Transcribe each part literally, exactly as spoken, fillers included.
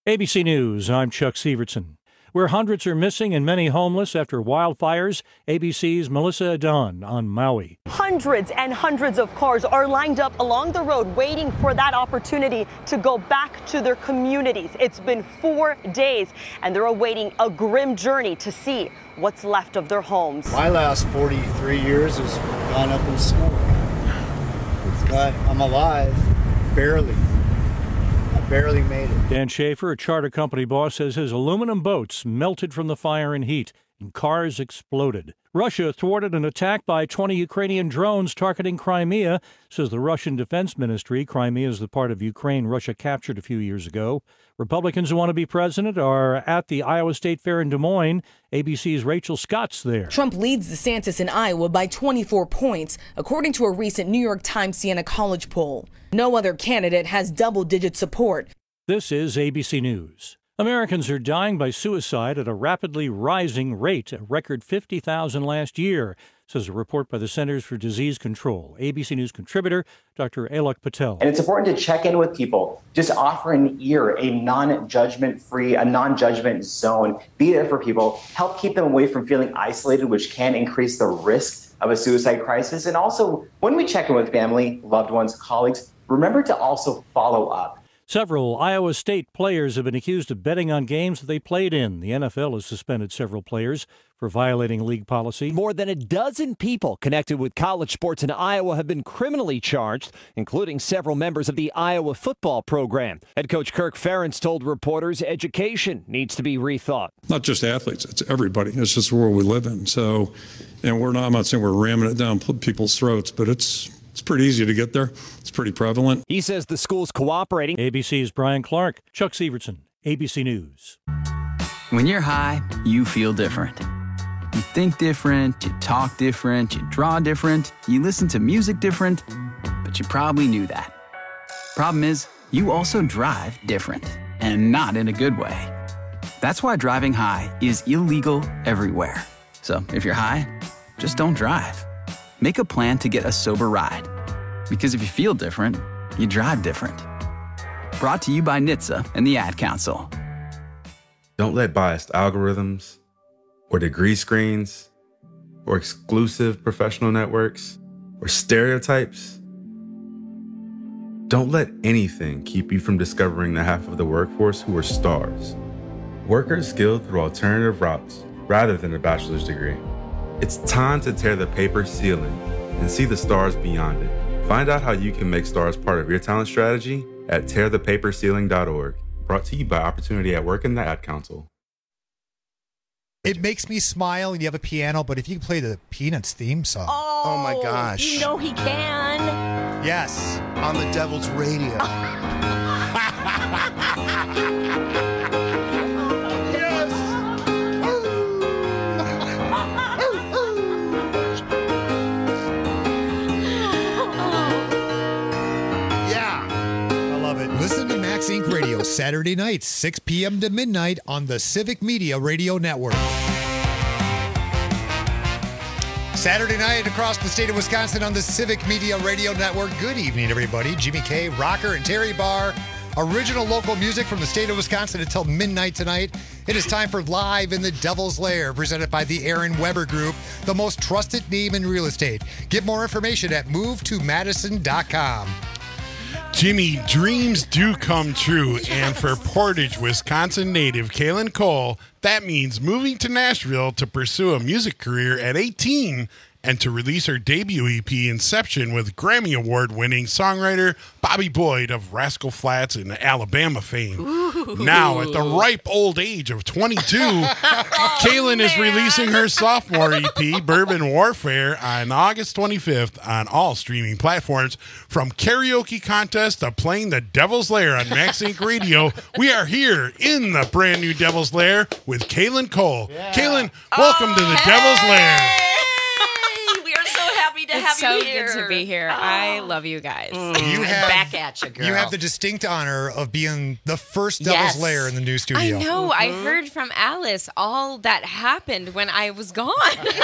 A B C News, I'm Chuck Sievertson. Where hundreds are missing and many homeless after wildfires, A B C's Melissa Dunn on Maui. Hundreds and hundreds of cars are lined up along the road waiting for that opportunity to go back to their communities. It's been four days and they're awaiting a grim journey to see what's left of their homes. My last forty-three years has gone up in smoke. It's got, I'm alive, barely. Barely made it. Dan Schaefer, a charter company boss, says his aluminum boats melted from the fire and heat, and cars exploded. Russia thwarted an attack by twenty Ukrainian drones targeting Crimea, says the Russian Defense Ministry. Crimea is the part of Ukraine Russia captured a few years ago. Republicans who want to be president are at the Iowa State Fair in Des Moines. A B C's Rachel Scott's there. Trump leads DeSantis in Iowa by twenty-four points, according to a recent New York Times Siena College poll. No other candidate has double-digit support. This is A B C News. Americans are dying by suicide at a rapidly rising rate, a record fifty thousand last year, says a report by the Centers for Disease Control. A B C News contributor Doctor Alok Patel. And it's important to check in with people. Just offer an ear, a non-judgment-free, a non-judgment zone. Be there for people. Help keep them away from feeling isolated, which can increase the risk of a suicide crisis. And also, when we check in with family, loved ones, colleagues, remember to also follow up. Several Iowa State players have been accused of betting on games that they played in. The N F L has suspended several players for violating league policy. More than a dozen people connected with college sports in Iowa have been criminally charged, including several members of the Iowa football program. Head coach Kirk Ferentz told reporters education needs to be rethought. Not just athletes, it's everybody. It's just the world we live in. So, and we're not, I'm not saying we're ramming it down people's throats, but it's It's pretty easy to get there. It's pretty prevalent. He says the school's cooperating. A B C's Brian Clark, Chuck Sievertson, A B C News. When you're high, you feel different. You think different, you talk different, you draw different, you listen to music different, but you probably knew that. Problem is, you also drive different, and not in a good way. That's why driving high is illegal everywhere. So if you're high, just don't drive. Make a plan to get a sober ride. Because if you feel different, you drive different. Brought to you by N H T S A and the Ad Council. Don't let biased algorithms or degree screens or exclusive professional networks or stereotypes. Don't let anything keep you from discovering the half of the workforce who are stars. Workers skilled through alternative routes rather than a bachelor's degree. It's time to tear the paper ceiling and see the stars beyond it. Find out how you can make stars part of your talent strategy at tear the paper ceiling dot org. Brought to you by Opportunity at Work and the Ad Council. It makes me smile and you have a piano, but if you can play the Peanuts theme song. Oh, oh my gosh. You know he can. Yes. On the Devil's Radio. Listen to Max Inc Radio Saturday nights, six p.m. to midnight on the Civic Media Radio Network. Saturday night across the state of Wisconsin on the Civic Media Radio Network. Good evening, everybody. Jimmy K, Rocker, and Terry Barr. Original local music from the state of Wisconsin until midnight tonight. It is time for Live in the Devil's Lair, presented by the Aaron Weber Group, the most trusted name in real estate. Get more information at move to madison dot com. Jimmy, dreams do come true, and for Portage, Wisconsin native Kaylin Cole, that means moving to Nashville to pursue a music career at eighteen and to release her debut E P, Inception, with Grammy Award-winning songwriter Bobby Boyd of Rascal Flatts and Alabama fame. Ooh. Now, at the ripe old age of twenty-two, oh, Kaylin man. is releasing her sophomore E P, Bourbon Warfare, on August twenty-fifth on all streaming platforms. From karaoke contest to playing the Devil's Lair on Max Inc Radio, we are here in the brand new Devil's Lair with Kaylin Cole. Yeah. Kaylin, welcome oh, to the hey. Devil's Lair. To to have so you here. good to be here. Oh. I love you guys. You And have back at you, girl. You have the distinct honor of being the first Devil's Yes. Lair in the new studio. I know. I heard from Alice all that happened when I was gone.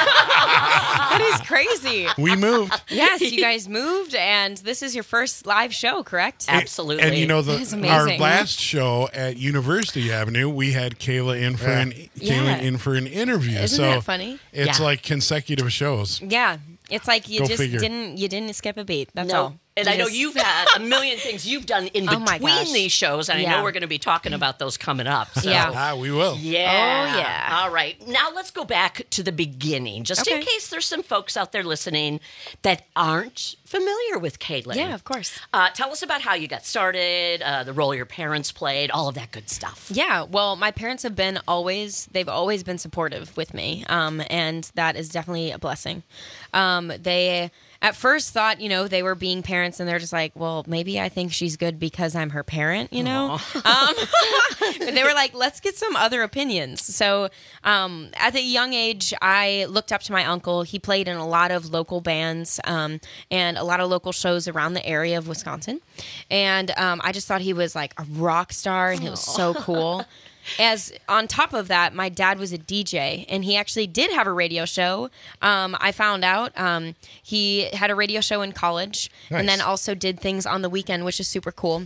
That is crazy. We moved. Yes, you guys moved, and this is your first live show, correct? Absolutely. And you know, the That is our amazing. last show at University Avenue, we had Kayla in for Yeah. an Yeah. Kayla in for an interview. Isn't so that funny? It's Yeah. like consecutive shows. Yeah. It's like you Go just figure. didn't you didn't skip a beat. That's no. all. And You I know just- you've had a million things you've done in Oh my between gosh. these shows, and I Yeah. know we're going to be talking about those coming up. So. Yeah. Ah, we will. Yeah. Oh, yeah. All right. Now let's go back to the beginning, just in Okay. case there's some folks out there listening that aren't familiar with Caitlin. Yeah, of course. Uh, tell us about how you got started, uh, the role your parents played, all of that good stuff. Yeah, well, my parents have been always, they've always been supportive with me, um, and that is definitely a blessing. Um, they at first thought, you know, they were being parents, and they're just like, well, maybe I think she's good because I'm her parent, you know? Um, but they were like, let's get some other opinions. So um, at a young age, I looked up to my uncle. He played in a lot of local bands um, and a lot of local shows around the area of Wisconsin. And um, I just thought he was like a rock star, and he was so cool. As on top of that, my dad was a D J, and he actually did have a radio show. Um, I found out um, he had a radio show in college, and Nice. then also did things on the weekend, which is super cool.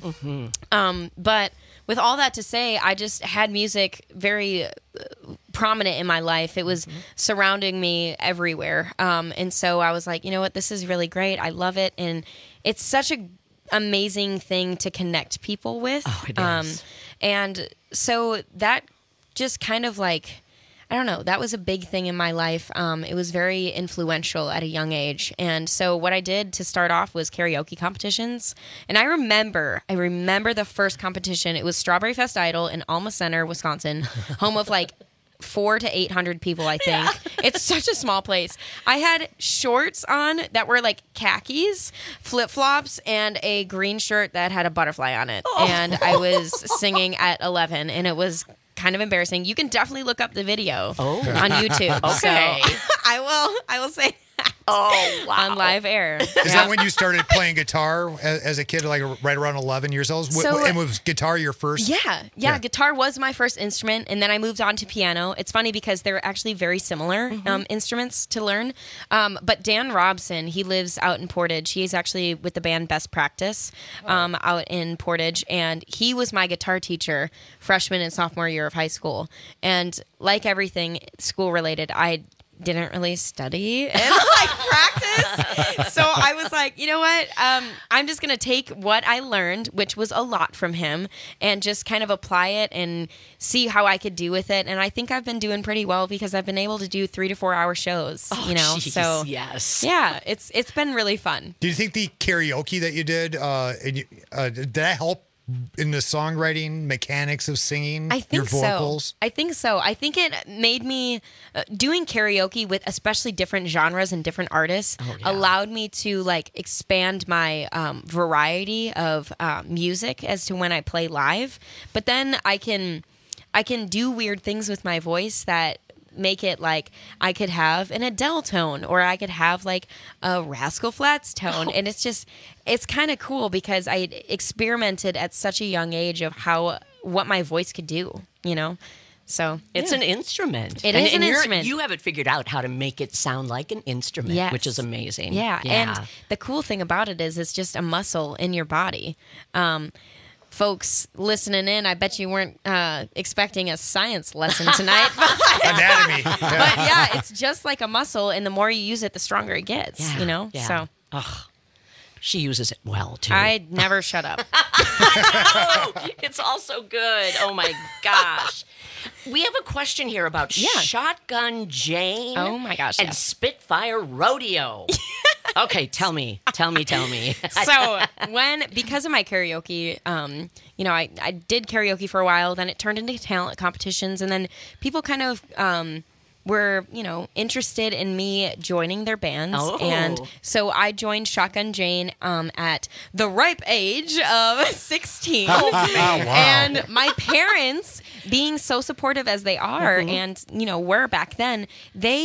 Um, but with all that to say, I just had music very uh, prominent in my life. It was surrounding me everywhere, um, and so I was like, you know what, this is really great. I love it, and it's such a amazing thing to connect people with. Oh, it Um, is. and so that just kind of like, I don't know, that was a big thing in my life. Um, it was very influential at a young age. And so what I did to start off was karaoke competitions. And I remember, I remember the first competition. It was Strawberry Fest Idol in Alma Center, Wisconsin, home of like four to eight hundred people, I think. It's such a small place. I had shorts on that were like khakis, flip flops, and a green shirt that had a butterfly on it. And I was singing at eleven, and it was kind of embarrassing. You can definitely look up the video Oh. on YouTube. Okay. So I will. I will say that Oh, wow. on live air. Is that when you started playing guitar as, as a kid, like right around eleven years old? W- So- and was guitar your first? Yeah, yeah, Yeah. Guitar was my first instrument, and then I moved on to piano. It's funny because they're actually very similar um, instruments to learn. Um, but Dan Robson, he lives out in Portage. He's actually with the band Best Practice um, out in Portage, and he was my guitar teacher freshman and sophomore year of high school. And like everything school related, I didn't really study and like practice. So I was like, you know what? Um, I'm just going to take what I learned, which was a lot from him, and just kind of apply it and see how I could do with it. And I think I've been doing pretty well because I've been able to do three to four hour shows, Oh, you know? geez, So yes. yeah, it's, it's been really fun. Do you think the karaoke that you did, uh, and you, uh, did that help in the songwriting mechanics of singing I your think vocals? so. I think so. I think it made me uh, doing karaoke with especially different genres and different artists Oh, yeah. allowed me to like expand my um, variety of uh, music as to when I play live. But then I can I can do weird things with my voice that make it like I could have an Adele tone, or I could have like a Rascal Flatts tone. Oh. And it's just, it's kind of cool because I experimented at such a young age of how, what my voice could do, you know? So It's yeah. an instrument. It and, is an and you're- instrument. You have it figured out how to make it sound like an instrument, Yes. which is amazing. Yeah. And the cool thing about it is it's just a muscle in your body. Um, folks listening in, I bet you weren't uh, expecting a science lesson tonight. but, Anatomy. but yeah, it's just like a muscle, and the more you use it, the stronger it gets, Yeah, you know? yeah. So Ugh. She uses it well, too. I never shut up. Oh, it's all so good. Oh, my gosh. We have a question here about Yeah. Shotgun Jane. Oh, my gosh, And yes. Spitfire Rodeo. Okay, tell me. Tell me, tell me. So when, because of my karaoke, um, you know, I, I did karaoke for a while, then it turned into talent competitions, and then people kind of um, were, you know, interested in me joining their bands. Oh. And so I joined Shotgun Jane um, at the ripe age of sixteen. Oh, wow. And my parents, being so supportive as they are, and, you know, were back then, they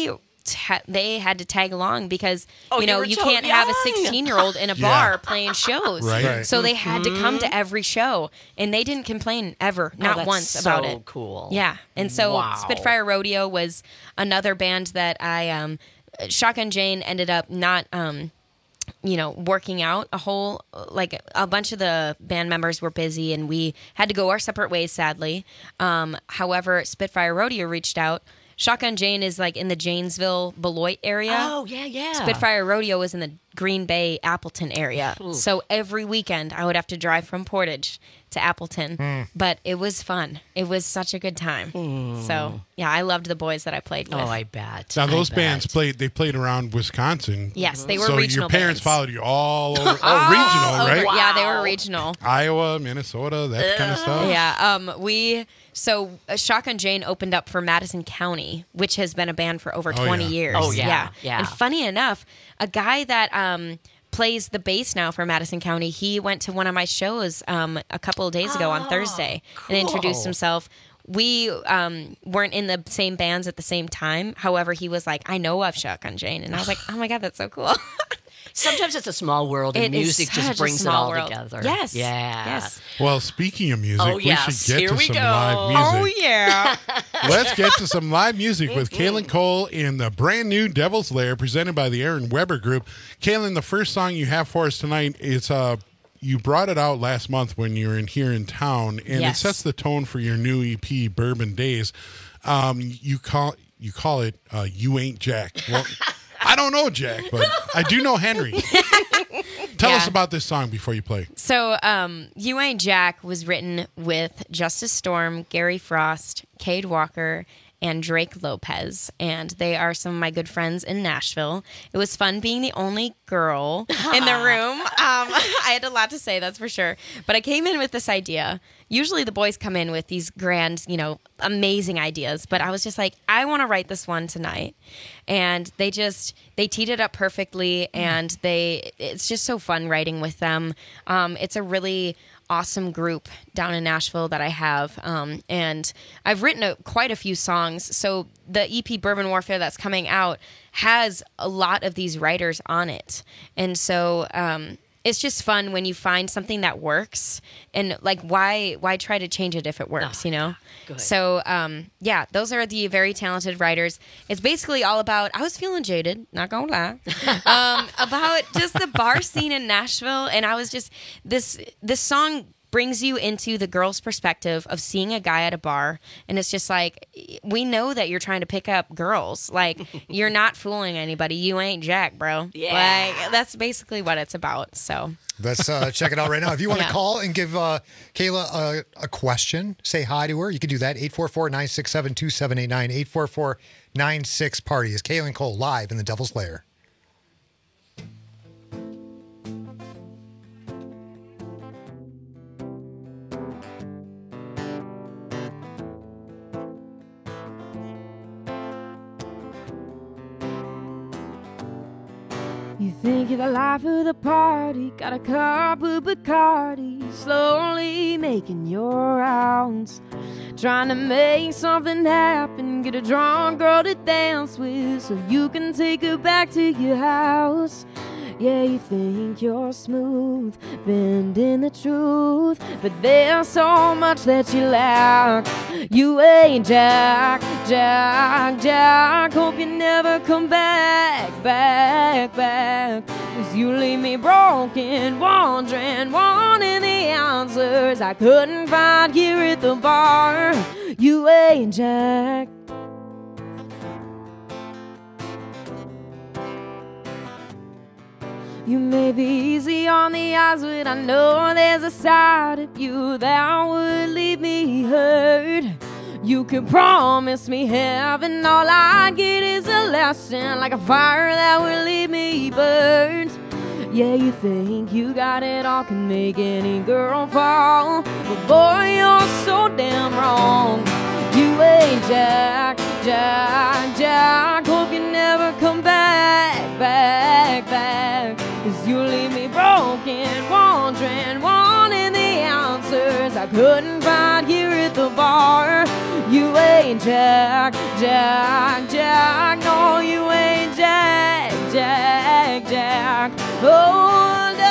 ta- they had to tag along because Oh, you you know were you so can't have a young. sixteen-year-old in a Yeah. bar playing shows. Right. Right. So they had to come Mm-hmm. to every show, and they didn't complain ever, not Oh, that's once so about it. cool. Yeah, and so Wow. Spitfire Rodeo was another band that I um, Shotgun Jane ended up not. Um, you know, working out a whole, like a bunch of the band members were busy and we had to go our separate ways, sadly. Um, however, Spitfire Rodeo reached out. Shotgun Jane is like in the Janesville, Beloit area. Oh, yeah, yeah. Spitfire Rodeo is in the Green Bay, Appleton area. Ooh. So every weekend I would have to drive from Portage to Appleton. Mm. But it was fun. It was such a good time. So, yeah, I loved the boys that I played with. Oh, I bet. Now those I bands bet. played. They played around Wisconsin. Yes, they were so regional your parents bands. followed you all over. Oh, regional, Over- right? Yeah, they were regional. Iowa, Minnesota, that kind of stuff. Yeah, um, we so uh, Shotgun Jane opened up for Madison County, which has been a band for over Oh, twenty yeah. years. Oh, yeah, yeah. And funny enough, a guy that um plays the bass now for Madison County, he went to one of my shows um a couple of days ago on Thursday and introduced cool. himself. We um, weren't in the same bands at the same time. However, he was like, I know of Shotgun Jane. And I was like, oh my God, that's so cool. Sometimes it's a small world, and It is music such just a brings it small all world. together. Yes. Yeah. Yes. Well, speaking of music, Oh, we yes. should get Here to we some go. live music. Oh, yeah. Let's get to some live music with Kaylin Cole in the brand new Devil's Lair presented by the Aaron Weber Group. Kaylin, the first song you have for us tonight is uh, you brought it out last month when you were in here in town, and Yes. it sets the tone for your new E P, Bourbon Days. Um, you call you call it uh, "You Ain't Jack." Well, I don't know Jack, but I do know Henry. Tell Yeah. us about this song before you play. So, um, You Ain't Jack was written with Justice Storm, Gary Frost, Cade Walker, and Drake Lopez, and they are some of my good friends in Nashville. It was fun being the only girl in the room. Um, I had a lot to say, that's for sure. But I came in with this idea. Usually the boys come in with these grand, you know, amazing ideas, but I was just like, I want to write this one tonight. And they just, they teed it up perfectly, and they, it's just so fun writing with them. Um, it's a really awesome group down in Nashville that I have. Um, and I've written a, quite a few songs. So the E P Bourbon Warfare that's coming out has a lot of these writers on it. And so, um, it's just fun when you find something that works, and like, why why try to change it if it works, you know? good. So, um, yeah, those are the very talented writers. It's basically all about, I was feeling jaded, not gonna lie, um, about just the bar scene in Nashville. And I was just, this this song brings you into the girl's perspective of seeing a guy at a bar, and it's just like, we know that you're trying to pick up girls. Like, you're not fooling anybody. You ain't Jack, bro. Yeah. Like, that's basically what it's about. So Let's uh, check it out right now. If you want to Yeah. call and give uh, Kayla a, a question, say hi to her, you can do that. eight four four, nine six seven, two seven eight nine, eight four four, nine six party is Kaylin Cole live in the Devil's Lair. You think you're the life of the party, got a cup of Bacardi, slowly making your rounds, trying to make something happen, get a drunk girl to dance with so you can take her back to your house. Yeah, you think you're smooth, bending the truth, but there's so much that you lack. You ain't Jack, Jack, Jack. Hope you never come back, back, back. Cause you leave me broken, wondering, wanting the answers I couldn't find here at the bar. You ain't Jack. You may be easy on the eyes, but I know there's a side of you that would leave me hurt. You could promise me heaven, all I get is a lesson, like a fire that will leave me burnt. Yeah, you think you got it all, can make any girl fall, but boy, you're so damn wrong. You ain't Jack, Jack, Jack. Hope you never come back, back, back. Cause you leave me broken, wondering, wanting the answers I couldn't find here at the bar. You ain't Jack, Jack, Jack. No, you ain't Jack, Jack, Jack. Oh, no.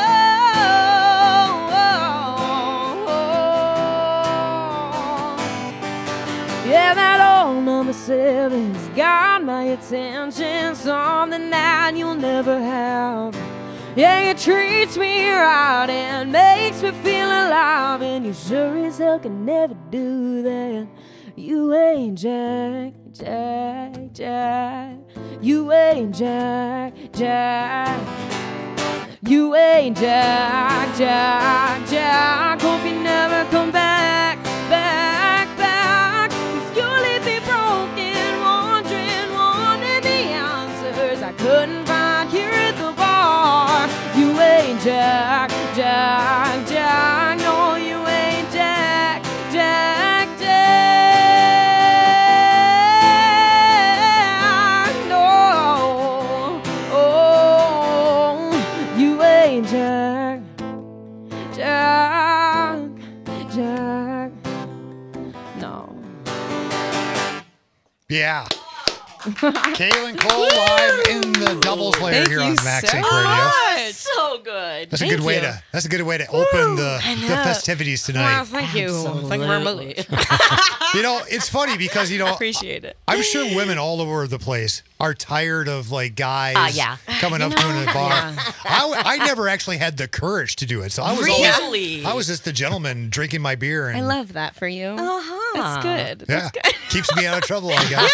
Yeah, that old number seven's got my attention, something that you'll never have. Yeah, it treats me right and makes me feel alive, and you sure as hell can never do that. You ain't Jack, Jack, Jack. You ain't Jack, Jack. You ain't Jack, Jack, Jack. Hope you never come back, back, back. 'Cause you leave me broken, wondering, wanting the answers I couldn't find here at the bar. You ain't Jack, Jack, Jack. No, you ain't Jack, Jack, Jack. No, oh, you ain't Jack, Jack, Jack. No. Yeah. Kaylin Cole live in the double player Thank here you on Max so Inc. Radio. much. So good. That's a Thank good way you. to. That's a good way to open the, I the know. festivities tonight. Well, thank you. Thank you very much. You know, it's funny because you know, Appreciate it. I'm sure women all over the place are tired of like guys Uh, yeah. coming You up to know, in a bar. yeah. I, I never actually had the courage to do it, so I was Really? always I was just the gentleman drinking my beer and I love that for you. Uh-huh. That's good. yeah, That's good. keeps me out of trouble, I guess.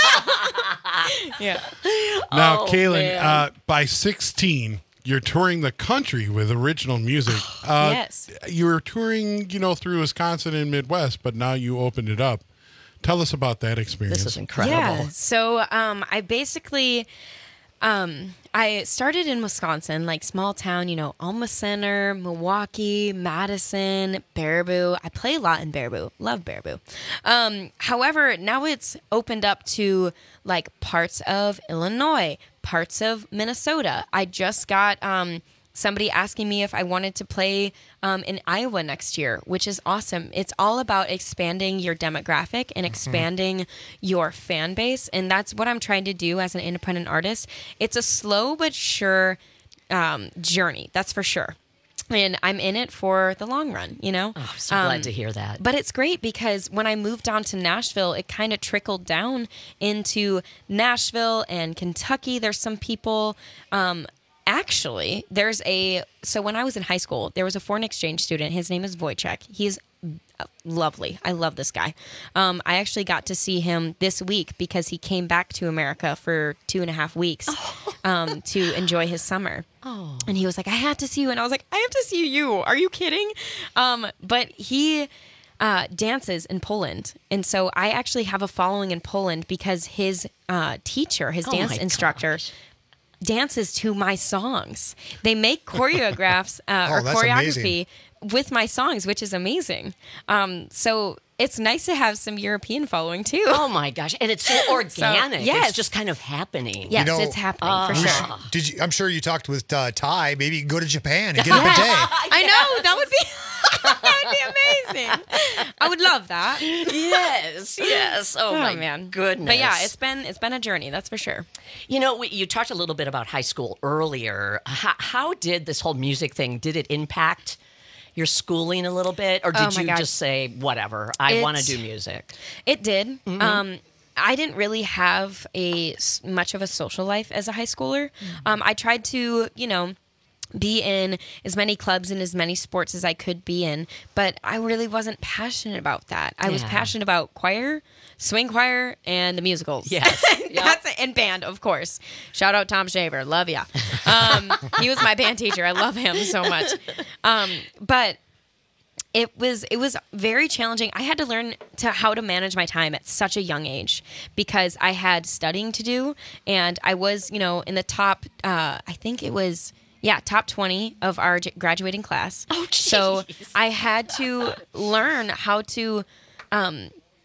Yeah. Now, Oh, Kaylin, man. uh, by sixteen, you're touring the country with original music. Uh, Yes. You were touring, you know, through Wisconsin and Midwest, but now you opened it up. Tell us about that experience. This is incredible. Yeah. So um, I basically, um, I started in Wisconsin, like small town, you know, Alma Center, Milwaukee, Madison, Baraboo. I play a lot in Baraboo. Love Baraboo. Um, however, now it's opened up to like parts of Illinois, parts of Minnesota. I just got um, somebody asking me if I wanted to play um, in Iowa next year, which is awesome. It's all about expanding your demographic and expanding your fan base. And that's what I'm trying to do as an independent artist. It's a slow but sure um, journey, that's for sure. And I'm in it for the long run, you know? Oh, I'm so glad to hear that. But it's great because when I moved down to Nashville, it kind of trickled down into Nashville and Kentucky. There's some people... Um, Actually, there's a, so when I was in high school, there was a foreign exchange student. His name is Wojciech. He's lovely. I love this guy. Um, I actually got to see him this week because he came back to America for two and a half weeks um, to enjoy his summer. Oh. And he was like, I had to see you. And I was like, I have to see you. Are you kidding? Um, but he... Uh, dances in Poland. And so I actually have a following in Poland because his uh, teacher, his Oh dance my instructor, gosh. dances to my songs. They make choreographs uh, Oh, or that's choreography with my songs, which is amazing. Um, so it's nice to have some European following too. Oh my gosh. And it's so organic. yes. It's just kind of happening. Yes, You know, it's happening uh, for We sure. should- Did you? I'm sure you talked with uh, Ty. Maybe you can go to Japan and get a bidet. I know, that would be that would be amazing. I would love that. Yes, yes. Oh, Oh, my man. goodness. But yeah, it's been it's been a journey, that's for sure. You know, we, you talked a little bit about high school earlier. How, how did this whole music thing, did it impact your schooling a little bit? Or Oh, did my you God. just say, whatever, I want to It's- do music? It did. Mm-hmm. Um, I didn't really have a s- much of a social life as a high schooler. Mm-hmm. Um, I tried to, you know, be in as many clubs and as many sports as I could be in, but I really wasn't passionate about that. I was Yeah. passionate about choir, swing choir, and the musicals. Yes. That's it. And band, of course. Shout out Tom Shaver. Love ya. Um, he was my band teacher. I love him so much. Um, but it was it was very challenging. I had to learn to how to manage my time at such a young age because I had studying to do, and I was, you know, in the top. Uh, I think it was yeah, top twenty of our j- graduating class. Oh, so jeez. I had to learn how to. Um,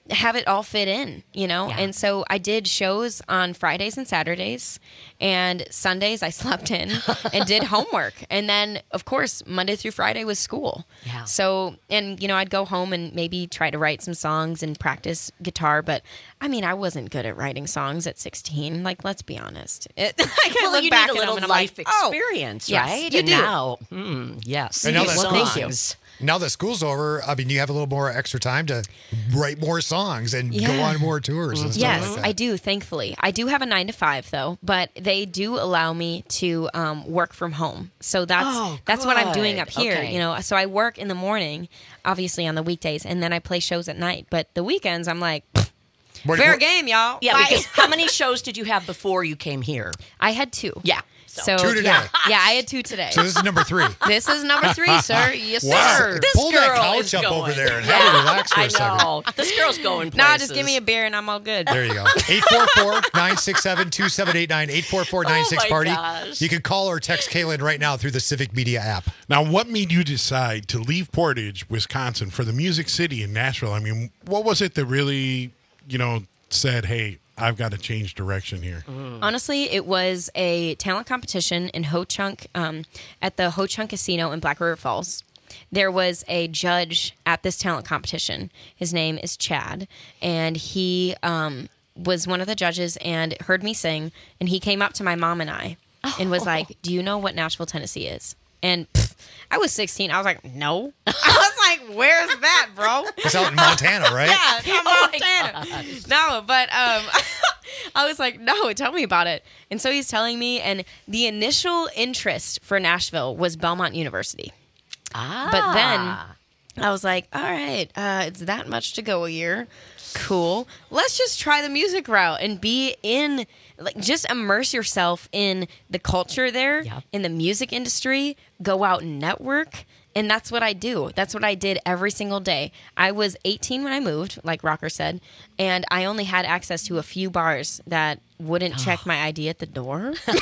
have it all fit in, you know? Yeah. And so I did shows on Fridays and Saturdays, and Sundays I slept in and did homework. And then, of course, Monday through Friday was school. Yeah. So, and, you know, I'd go home and maybe try to write some songs and practice guitar. But, I mean, I wasn't good at writing songs at sixteen. Like, let's be honest. It, I can Well, look you back need a at them little and I'm life like, oh, experience, yes, right? you and do. now, hmm, yes. And now that Well, school's, thank you. now that school's over, I mean, you have a little more extra time to write more songs and go Yeah. on more tours and stuff Yes, like that. I do, thankfully. I do have a nine to five, though, but they do allow me to um, work from home. So that's Oh, that's what I'm doing good. up here. Okay. You know, so I work in the morning, obviously on the weekdays, and then I play shows at night. But the weekends, I'm like, What- fair what- game, y'all. Yeah, Bye. because how many shows did you have before you came here? I had two. Yeah. So Two today. yeah, yeah, I had two today. So this is number three. This is number three, sir. Yes, Wow. sir. This Pull that girl couch is up going. over there and have her relax for a I second. know. This girl's going places. Nah, just give me a beer and I'm all good. There you go. eight four four, nine six seven, two seven eight nine, eight four four, nine six Oh my party. gosh. You can call or text Kaylin right now through the Civic Media app. Now, what made you decide to leave Portage, Wisconsin, for the Music City in Nashville? I mean, what was it that really, you know, said, hey, I've got to change direction here? Honestly, it was a talent competition in Ho Chunk, um, at the Ho Chunk Casino in Black River Falls. There was a judge at this talent competition. His name is Chad, and he um, was one of the judges and heard me sing, and he came up to my mom and I and was like, do you know what Nashville, Tennessee is? And pff, I was sixteen. I was like, no. I was like, where's that, bro? It's out in Montana, right? Yeah, it's from Oh my Montana. No, but um, I was like, no, tell me about it. And so he's telling me, and the initial interest for Nashville was Belmont University. Ah. But then I was like, all right, uh, it's that much to go a year. Cool. Let's just try the music route and be in, like, just immerse yourself in the culture there, Yep. in the music industry, go out and network. And that's what I do. That's what I did every single day. I was eighteen when I moved, like Rocker said, and I only had access to a few bars that wouldn't check my I D at the door. And so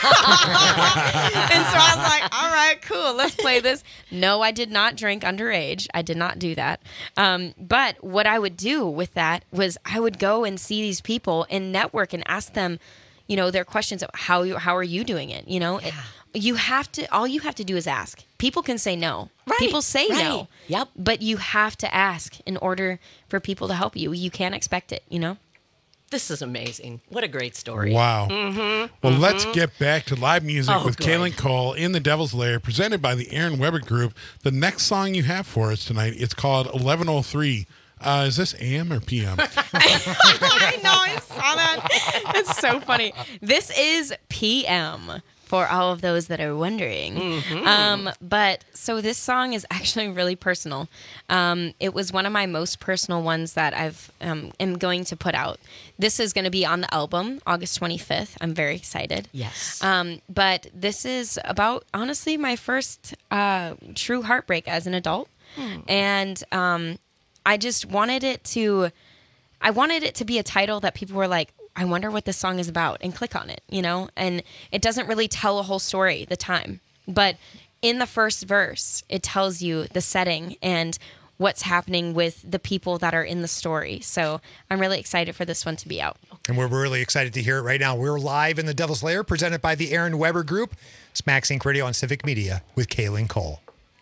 I was like, all right, cool, let's play this. No, I did not drink underage. I did not do that. Um, but what I would do with that was I would go and see these people and network and ask them, you know, their questions of how you, how are you doing it? You know, it, you have to, all you have to do is ask. People can say no. Right, People say right. no. Yep. But you have to ask in order for people to help you. You can't expect it, you know? This is amazing. What a great story. Wow. Mm-hmm. Well, let's get back to live music Oh, with good. Kaylin Cole in the Devil's Lair, presented by the Aaron Weber Group. The next song you have for us tonight, it's called eleven oh three. Uh, is this A M or P M? I know, I saw that. It's so funny. This is P M for all of those that are wondering. Mm-hmm. Um, but so this song is actually really personal. Um, it was one of my most personal ones that I've um, am going to put out. This is going to be on the album August twenty-fifth. I'm very excited. Yes. Um, but this is about, honestly, my first uh, true heartbreak as an adult. Hmm. And um, I just wanted it to, I wanted it to be a title that people were like, I wonder what this song is about, and click on it, you know? And it doesn't really tell a whole story, the time. But in the first verse, it tells you the setting and what's happening with the people that are in the story. So I'm really excited for this one to be out. And we're really excited to hear it right now. We're live in the Devil's Lair, presented by the Aaron Weber Group. Smack Sync Radio on Civic Media with Kaylin Cole.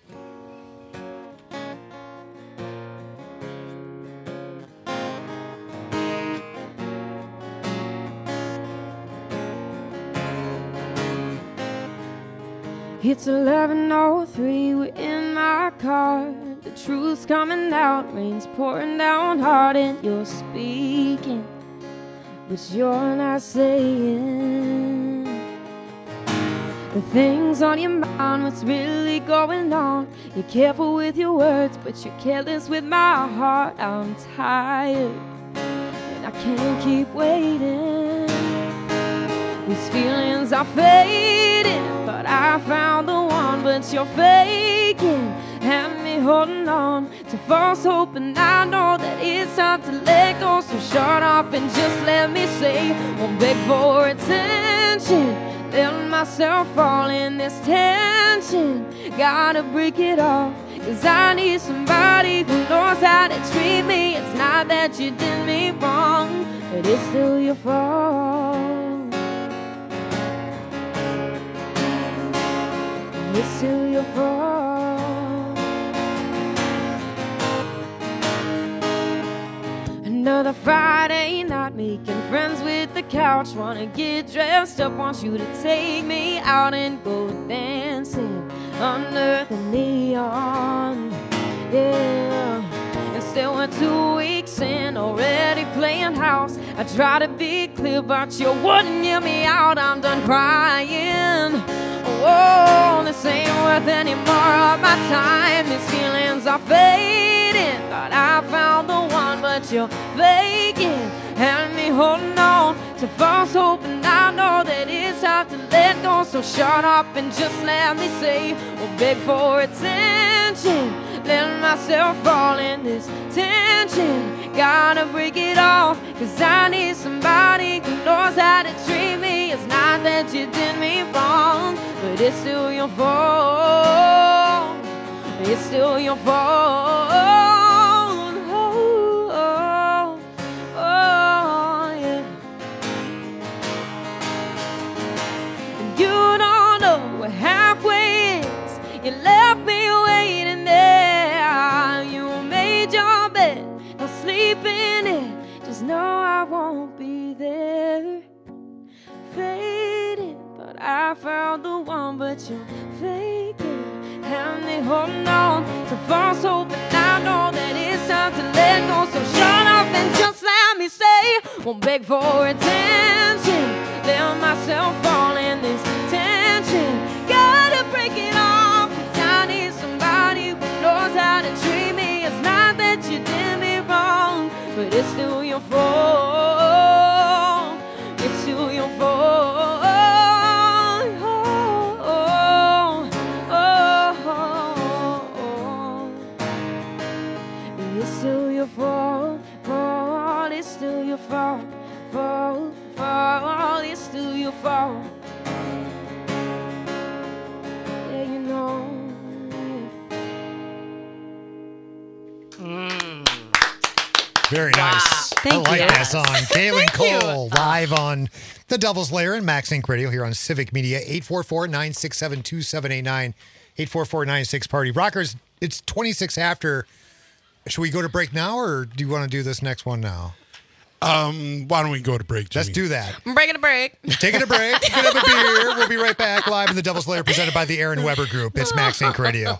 It's eleven oh three, we're in my car. The truth's coming out, rain's pouring down hard, and you're speaking, but you're not saying the things on your mind, what's really going on. You're careful with your words, but you're careless with my heart. I'm tired, and I can't keep waiting. These feelings are fading. Thought I found the one, but you're faking. Have me holding on to false hope, and I know that it's time to let go. So shut up and just let me say, won't beg for attention. Let myself fall in this tension. Gotta break it off, Cause I need somebody who knows how to treat me. It's not that you did me wrong, but it's still your fault. It's still your fault. Another Friday night, making friends with the couch. Wanna get dressed up, want you to take me out and go dancing under the neon. Yeah, and still we're two weeks in, already playing house. I try to be clear, but you wouldn't hear me out. I'm done crying. Oh, this ain't worth any more of my time. These feelings are fading. Thought I found the one, but you're faking. And me holding on to false hope, and I know that it's hard to let go. So shut up and just let me say, or beg for attention. Let myself fall in this tension. Gotta break it off, cause I need somebody who knows how to treat me. It's not that you did me wrong, but it's still your fault. It's still your fault. Oh, oh, oh, yeah. And you don't know what halfway is. You left me waiting there. You made your bed, now sleep in it. Just know I won't be there. Fading, but I found the one, but you're faking. And they holding on to false hope, and I know that it's time to let go. So shut up and just let me say, won't beg for attention. Let myself fall in this tension. Gotta break it off, cause I need somebody who knows how to treat me. It's not that you did me wrong, but it's still your fault. It's still your fault. Fault, fault, it's still your fault, fault, fault, it's still your fault. Yeah, you know. Mm. Very nice. Thank I like you. that song. Kaylin Thank Cole, you. live on The Devil's Lair and Max Inc Radio here on Civic Media. eight four four, nine six seven, two seven eight nine. eight four four, nine six party. Rockers, it's twenty-six after. Should we go to break now, or do you want to do this next one now? Um, why don't we go to break, Jimmy? Let's do that. I'm breaking a break. Taking a break. You can have a beer. We'll be right back live in the Devil's Lair, presented by the Aaron Weber Group. It's Max Inc Radio.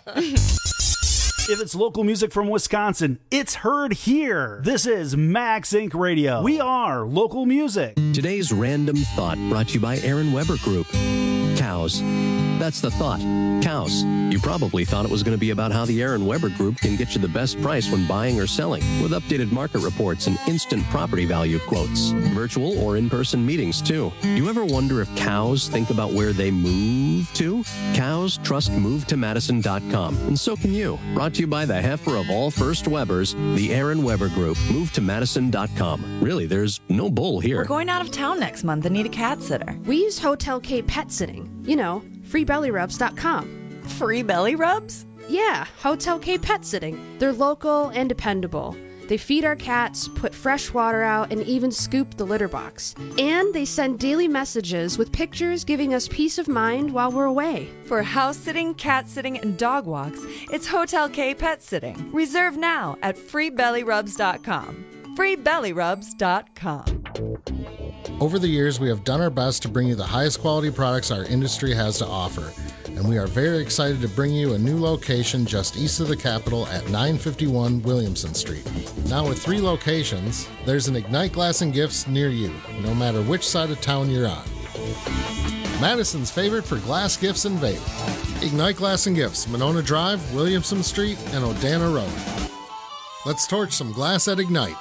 If it's local music from Wisconsin, it's heard here. This is Max Inc Radio. We are local music. Today's random thought brought to you by Aaron Weber Group. Cows. That's the thought. Cows. You probably thought it was going to be about how the Aaron Weber Group can get you the best price when buying or selling, with updated market reports and instant property value quotes. Virtual or in-person meetings, too. Do you ever wonder if cows think about where they move to? Cows trust move to madison dot com, and so can you. Brought to you by the heifer of all First Webers, the Aaron Weber Group. move to madison dot com. Really, there's no bull here. We're going out of town next month and need a cat sitter. We use Hotel K Pet Sitting. You know, free belly rubs dot com. Free belly rubs? Yeah, Hotel K Pet Sitting. They're local and dependable. They feed our cats, put fresh water out, and even scoop the litter box. And they send daily messages with pictures giving us peace of mind while we're away. For house sitting, cat sitting, and dog walks, it's Hotel K Pet Sitting. Reserve now at free belly rubs dot com. free belly rubs dot com. Over the years, we have done our best to bring you the highest quality products our industry has to offer, and we are very excited to bring you a new location just east of the Capitol at nine fifty-one Williamson Street. Now with three locations, there's an Ignite Glass and Gifts near you, no matter which side of town you're on. Madison's favorite for glass gifts and vape. Ignite Glass and Gifts, Monona Drive, Williamson Street, and Odana Road. Let's torch some glass at Ignite.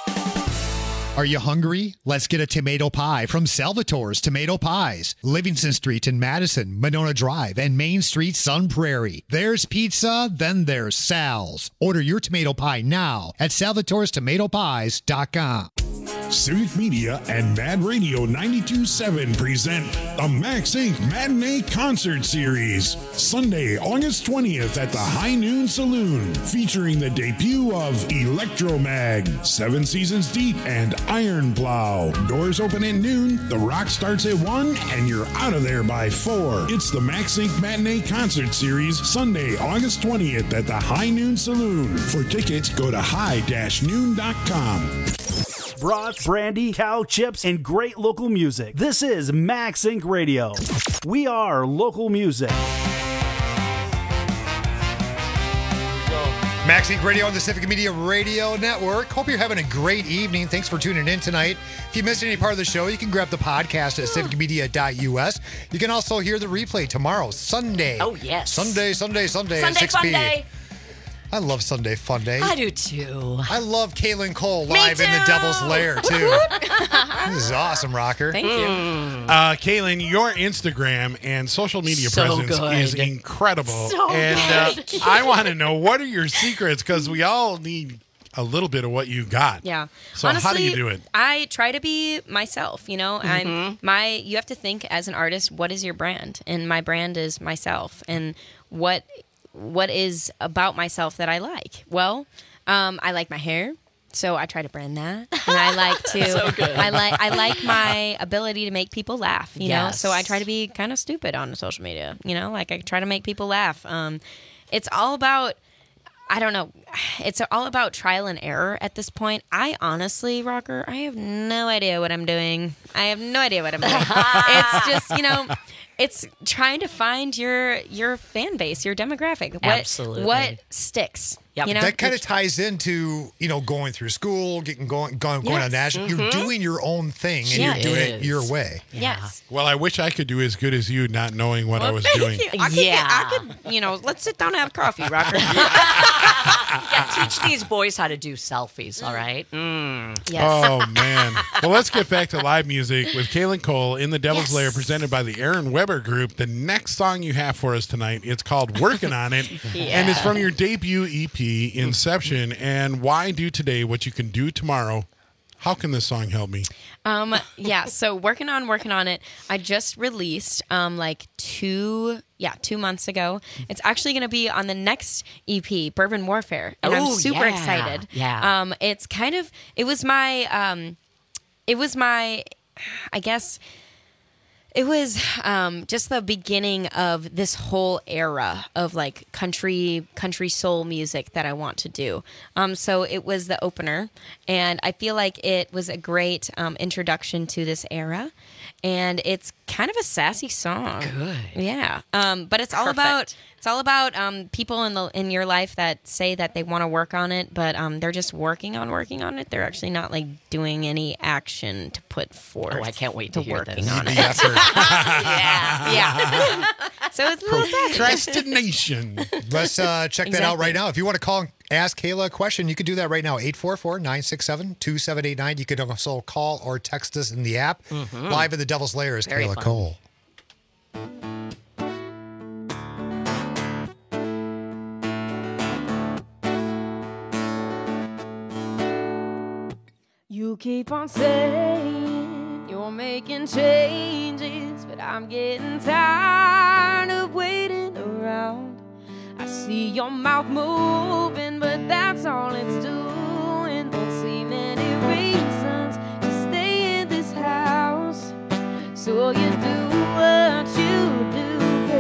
Are you hungry? Let's get a tomato pie from Salvatore's Tomato Pies. Livingston Street in Madison, Monona Drive, and Main Street, Sun Prairie. There's pizza, then there's Sal's. Order your tomato pie now at salvatores tomato pies dot com. Civic Media and Mad Radio ninety-two point seven present the Max Incorporated. Matinee Concert Series, Sunday, August twentieth at the High Noon Saloon, featuring the debut of Electromag, Seven Seasons Deep, and Iron Plow. Doors open at noon, the rock starts at one, and you're out of there by four. It's the Max Incorporated Matinee Concert Series, Sunday, August twentieth at the High Noon Saloon. For tickets, go to high dash noon dot com. Brats, brandy, cow chips, and great local music. This is Max Incorporated Radio. We are local music. Max Incorporated Radio on the Civic Media Radio Network. Hope you're having a great evening. Thanks for tuning in tonight. If you missed any part of the show, you can grab the podcast at civic media dot u s. You can also hear the replay tomorrow, Sunday. Oh, yes. Sunday, Sunday, Sunday, Sunday at six Fun p.m. Day. I love Sunday Fun Day. I do too. I love Kaylin Cole Me live in the too. Devil's Lair, too. This is awesome, Rocker. Thank you. Uh, Kaylin, your Instagram and social media So presence good. is incredible. So and good. Uh, I want to know, what are your secrets? Because we all need a little bit of what you got. Yeah. So Honestly, how do you do it? I try to be myself, you know. I'm Mm-hmm. my you have to think as an artist, what is your brand? And my brand is myself. And what what is about myself that I like? Well, um, I like my hair. So I try to brand that, and I like to. So good. I like I like my ability to make people laugh. You know, Yes. so I try to be kind of stupid on social media. You know, like I try to make people laugh. Um, it's all about. I don't know. It's all about trial and error at this point. I honestly, Rocker, I have no idea what I'm doing. I have no idea what I'm doing. It's just, you know, it's trying to find your your fan base, your demographic. What, Absolutely. What sticks? Yep. You know, That kind of It's- ties into, you know, going through school, getting going, going, going on Yes. national. You're Mhm. doing your own thing, and Yeah, you're doing it it is. your way. Yes. Well, I wish I could do as good as you, not knowing what I was Thank doing. you. I could, Yeah. get, I could, you know, let's sit down and have coffee, Rocker. Yeah, teach these boys how to do selfies, all right? Mm. Yes. Oh, man. Well, let's get back to live music with Kaylin Cole in the Devil's Yes. Lair, presented by the Aaron Weber Group. The next song you have for us tonight, it's called Working on It, and it's from your debut E P, Inception. And why do today what you can do tomorrow? How can this song help me? Um, yeah, so working on working on it. I just released um like two yeah, two months ago. It's actually gonna be on the next E P, Bourbon Warfare. And I'm Oh, super yeah. excited. Yeah. Um, it's kind of it was my um it was my I guess it was um, just the beginning of this whole era of like country country soul music that I want to do. Um, so it was the opener, and I feel like it was a great um, introduction to this era. And it's kind of a sassy song. Good. Yeah. Um, but it's all Perfect. about it's all about um, people in the in your life that say that they want to work on it, but um, they're just working on working on it. They're actually not like doing any action to put forth. Oh, I can't wait to hear working this. on it. The effort. yeah, yeah. So it's a little sassy. Procrastination. Let's uh, check that out Exactly. right now. If you want to call and ask Kayla a question, you can do that right now. eight four four, nine six seven, two seven eight nine. You can also call or text us in the app. Live in the Devil's Lair is Very Kayla fun. Cole. You keep on saying you're making changes, but I'm getting tired of waiting around. I see your mouth moving, but that's all it's doing. Don't see many reasons to stay in this house, so you do what you do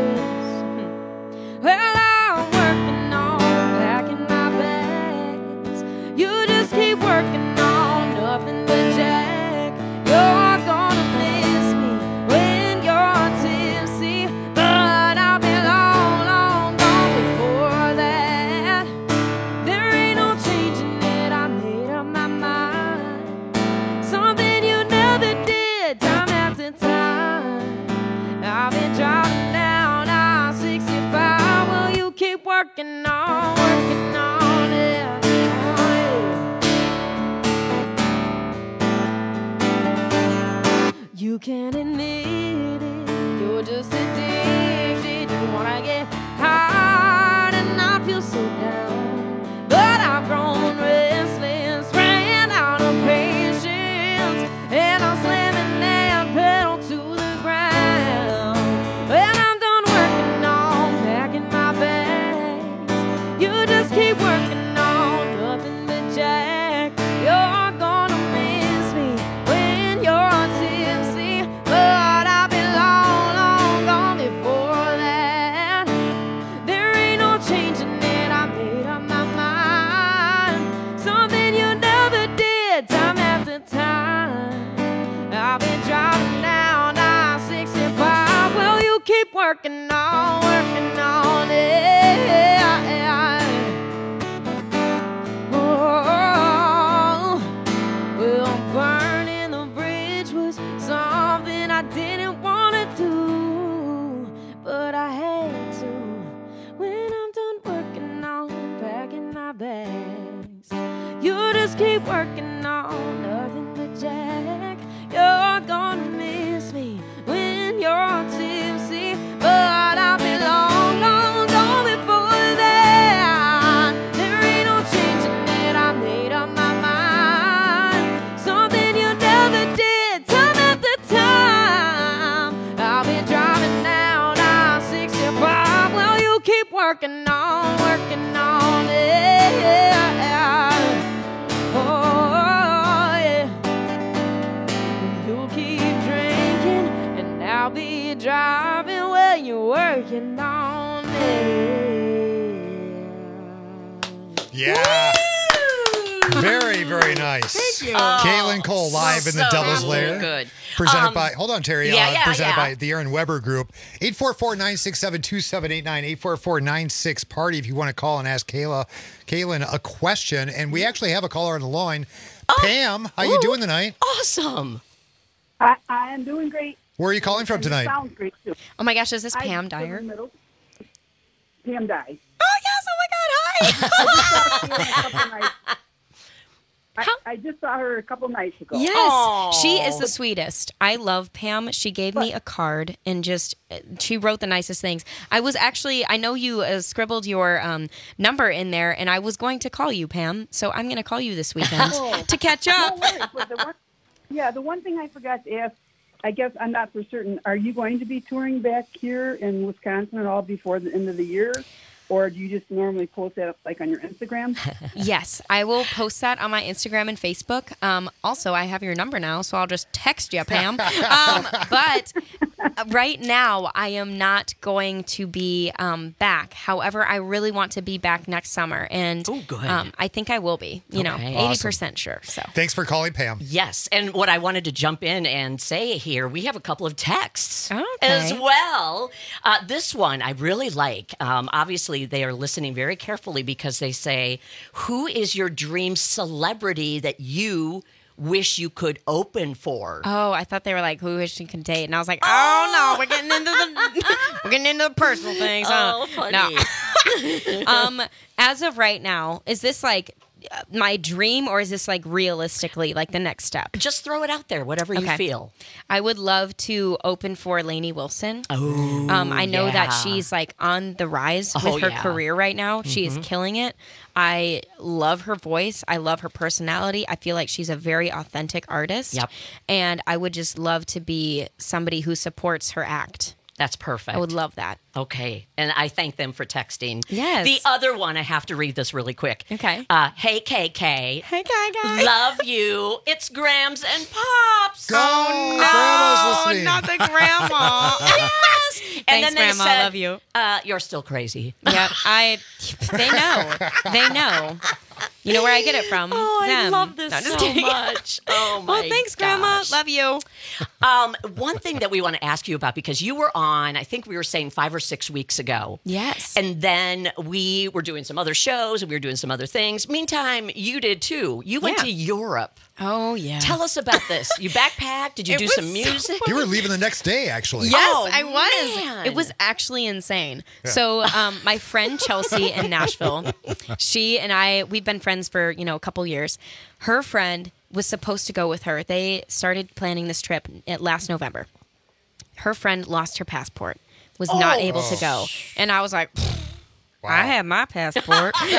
best. Well, I'm working on packing my bags. You just keep working on nothing but Jack. You're gonna miss me when you're tipsy, but I'll be long, long gone before that. There ain't no changing it, I made up my mind. Something you never did time after time. You just keep working on nothing but jack. You're gonna miss me when you're tipsy, but I've been long, long gone before that. There ain't no changing it, I made up my mind. Something you never did, time after time. I've been driving down I sixty-five. Well, you keep working on, working on it. Oh, well, burning the bridge was something I didn't want to do, but I had to. When I'm done working on packing my bags, you just keep working on nothing but jack. You're gonna miss me when you're tipsy, but I'll be long, long gone before that. There ain't no changing it, I made up my mind. Something you never did, time after time. I'll be driving down I sixty-five. Well, you keep working on, working on it. Oh, yeah. You'll keep drinking, and I'll be driving while you're working on it. Yeah. Very, very nice. Thank you. Kaylin Cole live so, in the so Devil's Lair. good. Presented Um, by, hold on, Terry. yeah, uh, yeah, presented yeah. by the Aaron Weber Group. eight four four, nine six seven, two seven eight nine, eight four four, nine six, party if you want to call and ask Kayla, Kaylin a question. And we actually have a caller on the line. Pam, how you doing tonight? Awesome. I, I am doing great. Where are you calling from And it tonight? Sounds great too. Oh my gosh, is this I Pam live in Dyer? the middle. Pam Dye. Oh yes! Oh my God! Hi. I, I just saw her a couple nights ago. Yes, she is the sweetest. I love Pam. She gave me a card and just she wrote the nicest things. I was actually, I know you uh, scribbled your um, number in there, and I was going to call you, Pam. So I'm going to call you this weekend Oh. to catch up. No worries, but the one, yeah, the one thing I forgot to ask, I guess I'm not for certain. Are you going to be touring back here in Wisconsin at all before the end of the year? Or do you just normally post that like on your Instagram? Yes, I will post that on my Instagram and Facebook. Um, also, I have your number now, so I'll just text you, Pam. um, but right now, I am not going to be um, back. However, I really want to be back next summer, and good. Um, I think I will be. You know, Okay. eighty percent sure. So Thanks for calling, Pam. Yes, and what I wanted to jump in and say here, we have a couple of texts Okay. as well. Uh, this one I really like. Um, obviously, they are listening very carefully because they say, "Who is your dream celebrity that you wish you could open for?" Oh, I thought they were like, who wish you could date? And I was like, oh, no, we're getting into the we're getting into the personal things. Huh? Oh, funny. No. um, as of right now, is this like uh, my dream, or is this like realistically like the next step? Just throw it out there, whatever you feel. I would love to open for Lainey Wilson. Oh, um, I know that yeah. she's like on the rise with Oh, her yeah. career right now. She is Mhm. killing it. I love her voice. I love her personality. I feel like she's a very authentic artist. Yep. And I would just love to be somebody who supports her act. That's perfect. I would love that. Okay, and I thank them for texting. Yes. The other one, I have to read this really quick. Okay. Uh, hey, K K. Hey, K K. Love you. It's Grams and Pops. Go, oh, Grandma's listening. Not the grandma. yes. And Thanks, then they Grandma. said, Love you. Uh, you're still crazy. Yeah, I. They know. They know. You know where I get it from? Oh, I Them. love this No, just so kidding. much. Oh, my Well, thanks, Grandma. gosh. Love you. Um, one thing that we want to ask you about, because you were on, I think we were saying five or six weeks ago. Yes. And then we were doing some other shows and we were doing some other things. Meantime, you did too. You went Yeah. to Europe. Oh, yeah. Tell us about this. You backpacked? Did you It do was some so music? You were leaving the next day, actually. Yes, Oh, I was. man. It was actually insane. Yeah. So, um, my friend Chelsea in Nashville, she and I, we've been friends for, you know, a couple years. Her friend was supposed to go with her. They started planning this trip at last November. Her friend lost her passport, was not Oh. able to go. And I was like, I have my passport. So,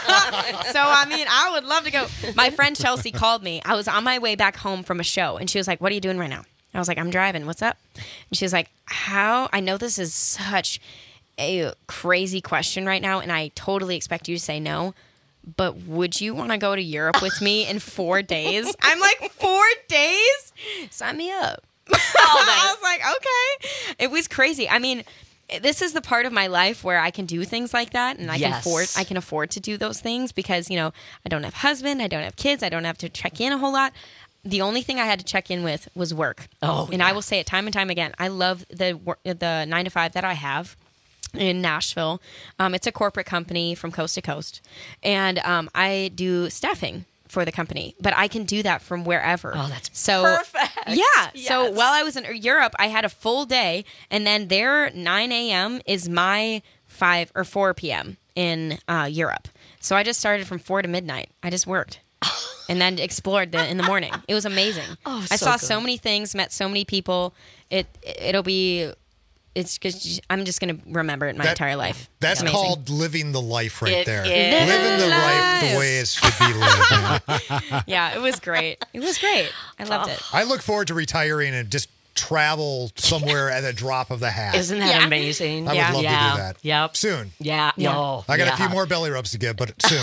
I mean, I would love to go. My friend Chelsea called me. I was on my way back home from a show, and she was like, what are you doing right now? I was like, I'm driving. What's up? And she was like, how? I know this is such a crazy question right now, and I totally expect you to say no. But would you want to go to Europe with me in four days? I'm like, four days? Sign me up. I was like, okay. It was crazy. I mean, this is the part of my life where I can do things like that, and I Yes. can afford I can afford to do those things because, you know, I don't have a husband, I don't have kids, I don't have to check in a whole lot. The only thing I had to check in with was work. Oh, and yeah. I will say it time and time again. I love the wor- the nine to five that I have in Nashville. Um, it's a corporate company from coast to coast, and um, I do staffing for the company, but I can do that from wherever. Oh, that's so perfect. Yeah. So Yes. while I was in Europe, I had a full day, and then their nine a.m. is my five or four p.m. in uh, Europe. So I just started from four to midnight. I just worked. And then explored the, in the morning. It was amazing. Oh, I so saw good. so many things, met so many people. It it'll be. It's just I'm just gonna remember it my That- entire life. That's It's amazing. called living the life right It there. is. Living the life Life. the way it should be lived. Yeah, it was great. It was great. I loved it. I look forward to retiring and just travel somewhere at the drop of the hat. Isn't that amazing? I would yeah. love yeah. to do that. Yep. Soon. Yeah. Yeah. Oh, I got yeah. a few more belly rubs to give, but soon.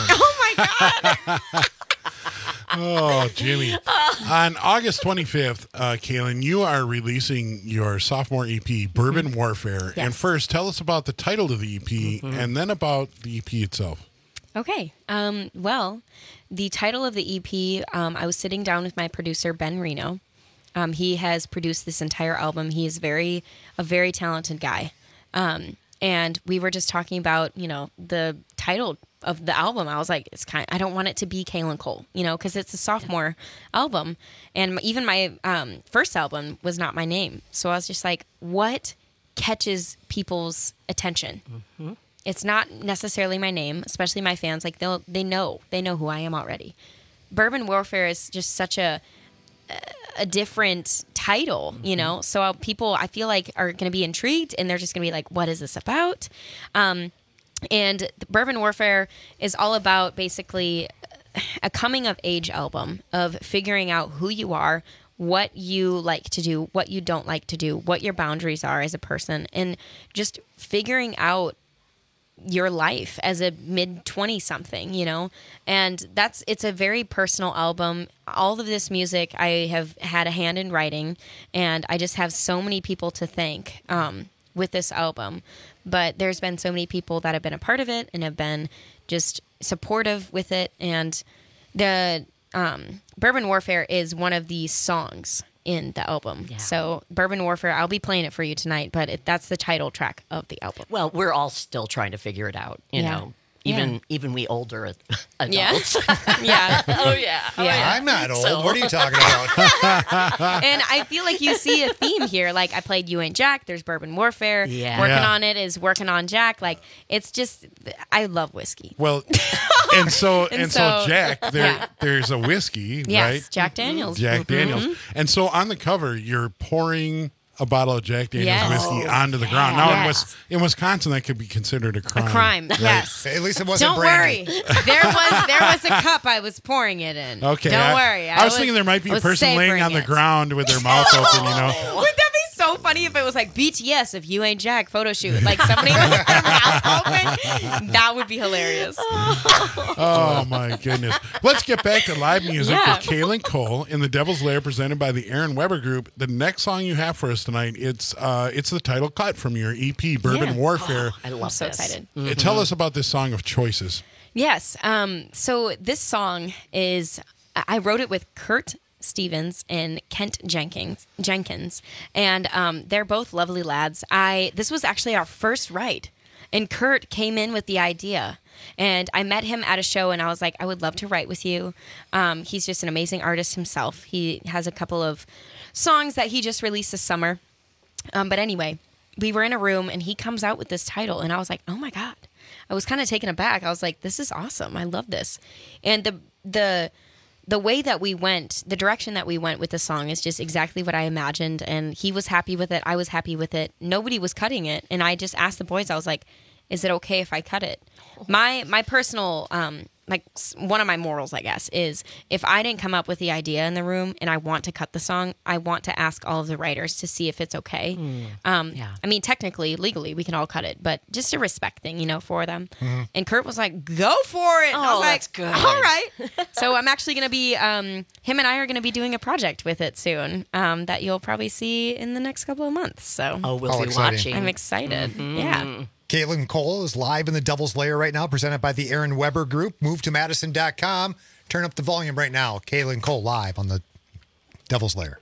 Oh, Jimmy. On August twenty-fifth, uh, Kaylin, you are releasing your sophomore E P, Bourbon Warfare. And Yes. first, tell us about the title of the E P and then about the E P itself. Okay. Um, well, the title of the E P, um, I was sitting down with my producer, Ben Reno. Um, he has produced this entire album. He is very, a very talented guy. Um, and we were just talking about, you know, the title of the album. I was like, it's kind I don't want it to be Kaylin Cole, you know, because it's a sophomore album. And even my um, first album was not my name. So I was just like, what catches people's attention? Mm-hmm. It's not necessarily my name, especially my fans. Like they'll they know they know who I am already. Bourbon Warfare is just such a a different title, you know. So uh, people I feel like are going to be intrigued, and they're just going to be like, "What is this about?" Um, and the Bourbon Warfare is all about basically a coming of age album of figuring out who you are, what you like to do, what you don't like to do, what your boundaries are as a person, and just figuring out your life as a mid twenty something, you know. And that's it's a very personal album. All of this music I have had a hand in writing, and I just have so many people to thank um, with this album. But there's been so many people that have been a part of it and have been just supportive with it. And the um, Bourbon Warfare is one of the songs in the album. Yeah. So Bourbon Warfare, I'll be playing it for you tonight, but it, that's the title track of the album. Well, we're all still trying to figure it out, you Yeah. know. Even Yeah. even we older ad- Yeah. adults. Yeah. Oh yeah. Oh, Yeah. I'm not old. So- What are you talking about? And I feel like you see a theme here. Like I played You Ain't Jack. There's Bourbon Warfare. Yeah. Working Yeah. on it is working on Jack. Like it's just, I love whiskey. Well, and so and, And so, so- Jack, there yeah. there's a whiskey, Yes, right? Jack Daniels. Jack Mhm. Daniels. And so on the cover, you're pouring a bottle of Jack Daniels Yes. whiskey Oh, onto the ground. Now, in, yes. Wis- in Wisconsin, that could be considered a crime. A crime, right? yes. At least it wasn't Don't brandy. worry. There was there was a cup I was pouring it in. Okay. Don't I, worry. I, was, thinking there might be I a was person laying savoring on the it. ground with their mouth open, you know. Would that be so funny if it was like B T S if You Ain't Jack photo shoot? Like somebody with their mouth open? That would be hilarious. Oh my goodness. Let's get back to live music Yeah. with Kaylin Cole in the Devil's Lair presented by the Aaron Weber Group. The next song you have for us tonight, it's uh, it's the title cut from your E P, Bourbon Yeah. Warfare. I love I'm so this. excited. Uh, Tell us about this song of choices. Yes. Um, so this song is, I wrote it with Kurt Stevens and Kent Jenkins, Jenkins, and um, they're both lovely lads. I this was actually our first write, and Kurt came in with the idea, and I met him at a show, and I was like, I would love to write with you. Um, he's just an amazing artist himself. He has a couple of songs that he just released this summer. Um, but anyway, we were in a room, and he comes out with this title, and I was like, oh my God. I was kind of taken aback. I was like, this is awesome. I love this. And the the the way that we went, the direction that we went with the song is just exactly what I imagined. And he was happy with it. I was happy with it. Nobody was cutting it. And I just asked the boys, I was like, is it okay if I cut it? My my personal um like one of my morals, I guess, is if I didn't come up with the idea in the room and I want to cut the song, I want to ask all of the writers to see if it's okay. Mm. Um, Yeah. I mean, technically, legally, we can all cut it, but just a respect thing, you know, for them. Mhm. And Kurt was like, "Go for it!" And I Oh, was like, that's good. "All right." So I'm actually going to be, um, him and I are going to be doing a project with it soon um, that you'll probably see in the next couple of months. So Oh, we'll Oh, be exciting. watching. I'm excited. Mhm. Yeah. Caitlin Cole is live in the Devil's Lair right now, presented by the Aaron Weber Group. Move to Madison dot com. Turn up the volume right now. Caitlin Cole live on the Devil's Lair.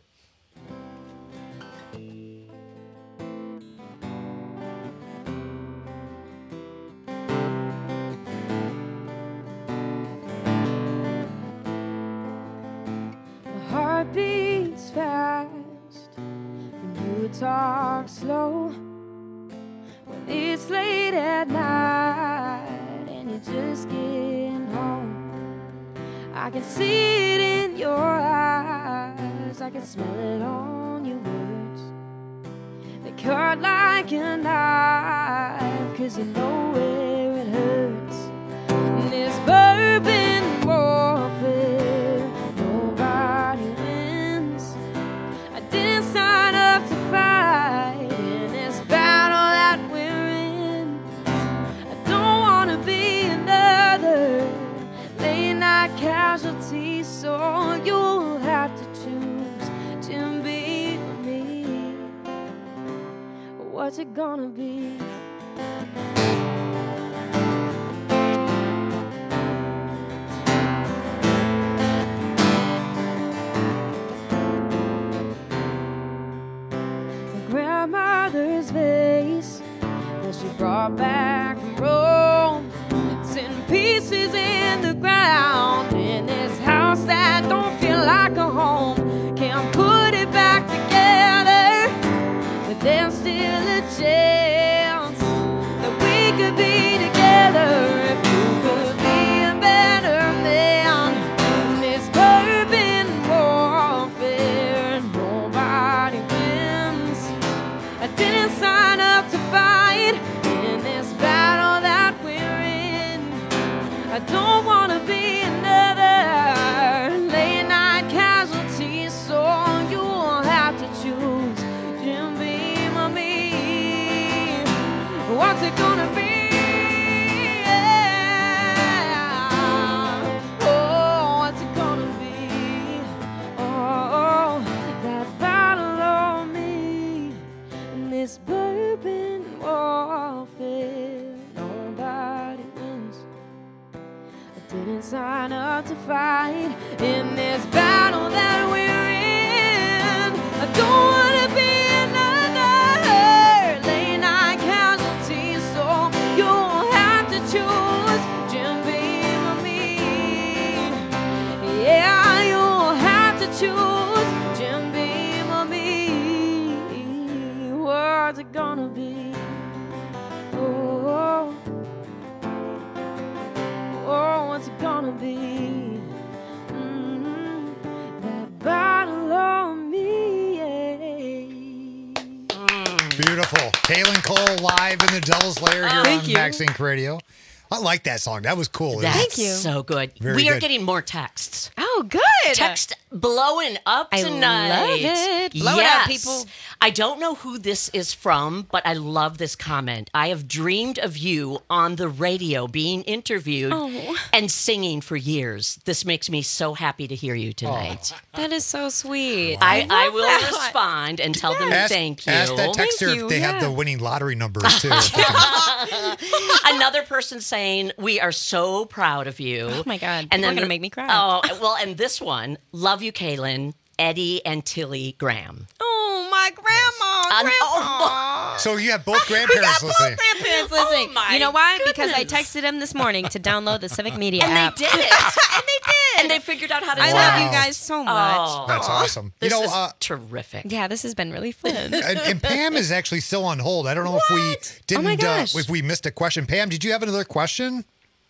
My heart beats fast when you talk slow. When it's late at night and you're just getting home, I can see it in your eyes, I can smell it on your words. They cut like a knife, cause you know where it hurts. And this bourbon warfare, nobody wins. I didn't sign up to fight in this battle that we're in. I don't wanna be another late night casualty, so you'll have to choose to be with me. What's it gonna be? My grandmother's vase that she brought back from Rome, it's in pieces in the ground in this house that don't feel like a home. Can't put it back together, but there's still a chance that we could be together if you could be a better man. This bourbon warfare, nobody wins. I didn't sign up to fight in this battle that we're in. I don't wanna be another late night casualty, so you'll have to choose Jim Beam or me. What's it gonna be? Oh, what's it gonna be? Oh, that battle on me in this bourbon warfare, nobody wins. I didn't sign up to fight in this battle that we're in. I don't wanna be another late night casualty, so you'll have to choose Jim Beam or me. Yeah, you'll have to choose Jim Beam or me. What's it gonna be? Oh, oh, what's it gonna be? Mm, that battle on me. Beautiful. Kaylin Cole live in the Devil's Lair here Oh, thank on you. Max Inc Radio. I like that song. That was cool. It was- That's so good. Very we are good. getting more texts. Oh, good. Text blowing up I tonight. love it. Blow it yes. up, people. I don't know who this is from, but I love this comment. I have dreamed of you on the radio being interviewed Oh. and singing for years. This makes me so happy to hear you tonight. That is so sweet. I, I love will that. respond and tell them Ask, thank you. ask that texter Thank you, if they have yeah. the winning lottery numbers too. Another person saying, we are so proud of you. Oh my God. And People are then gonna make me cry. Oh, well, and this one, love you, Kaylin, Eddie and Tilly Graham. Oh, my grandma. Un- grandma. So you have both grandparents listening. Grandparents listening. Oh, my you know why? Because I goodness. texted him this morning to download the Civic Media And app. they did it. and they did. And they figured out how to I do love it. you guys so much. Oh, That's awesome. You This know, is uh, terrific. Yeah, this has been really fun. and, and Pam is actually still on hold. I don't know if we didn't, Oh my uh, gosh. if we missed a question. Pam, did you have another question?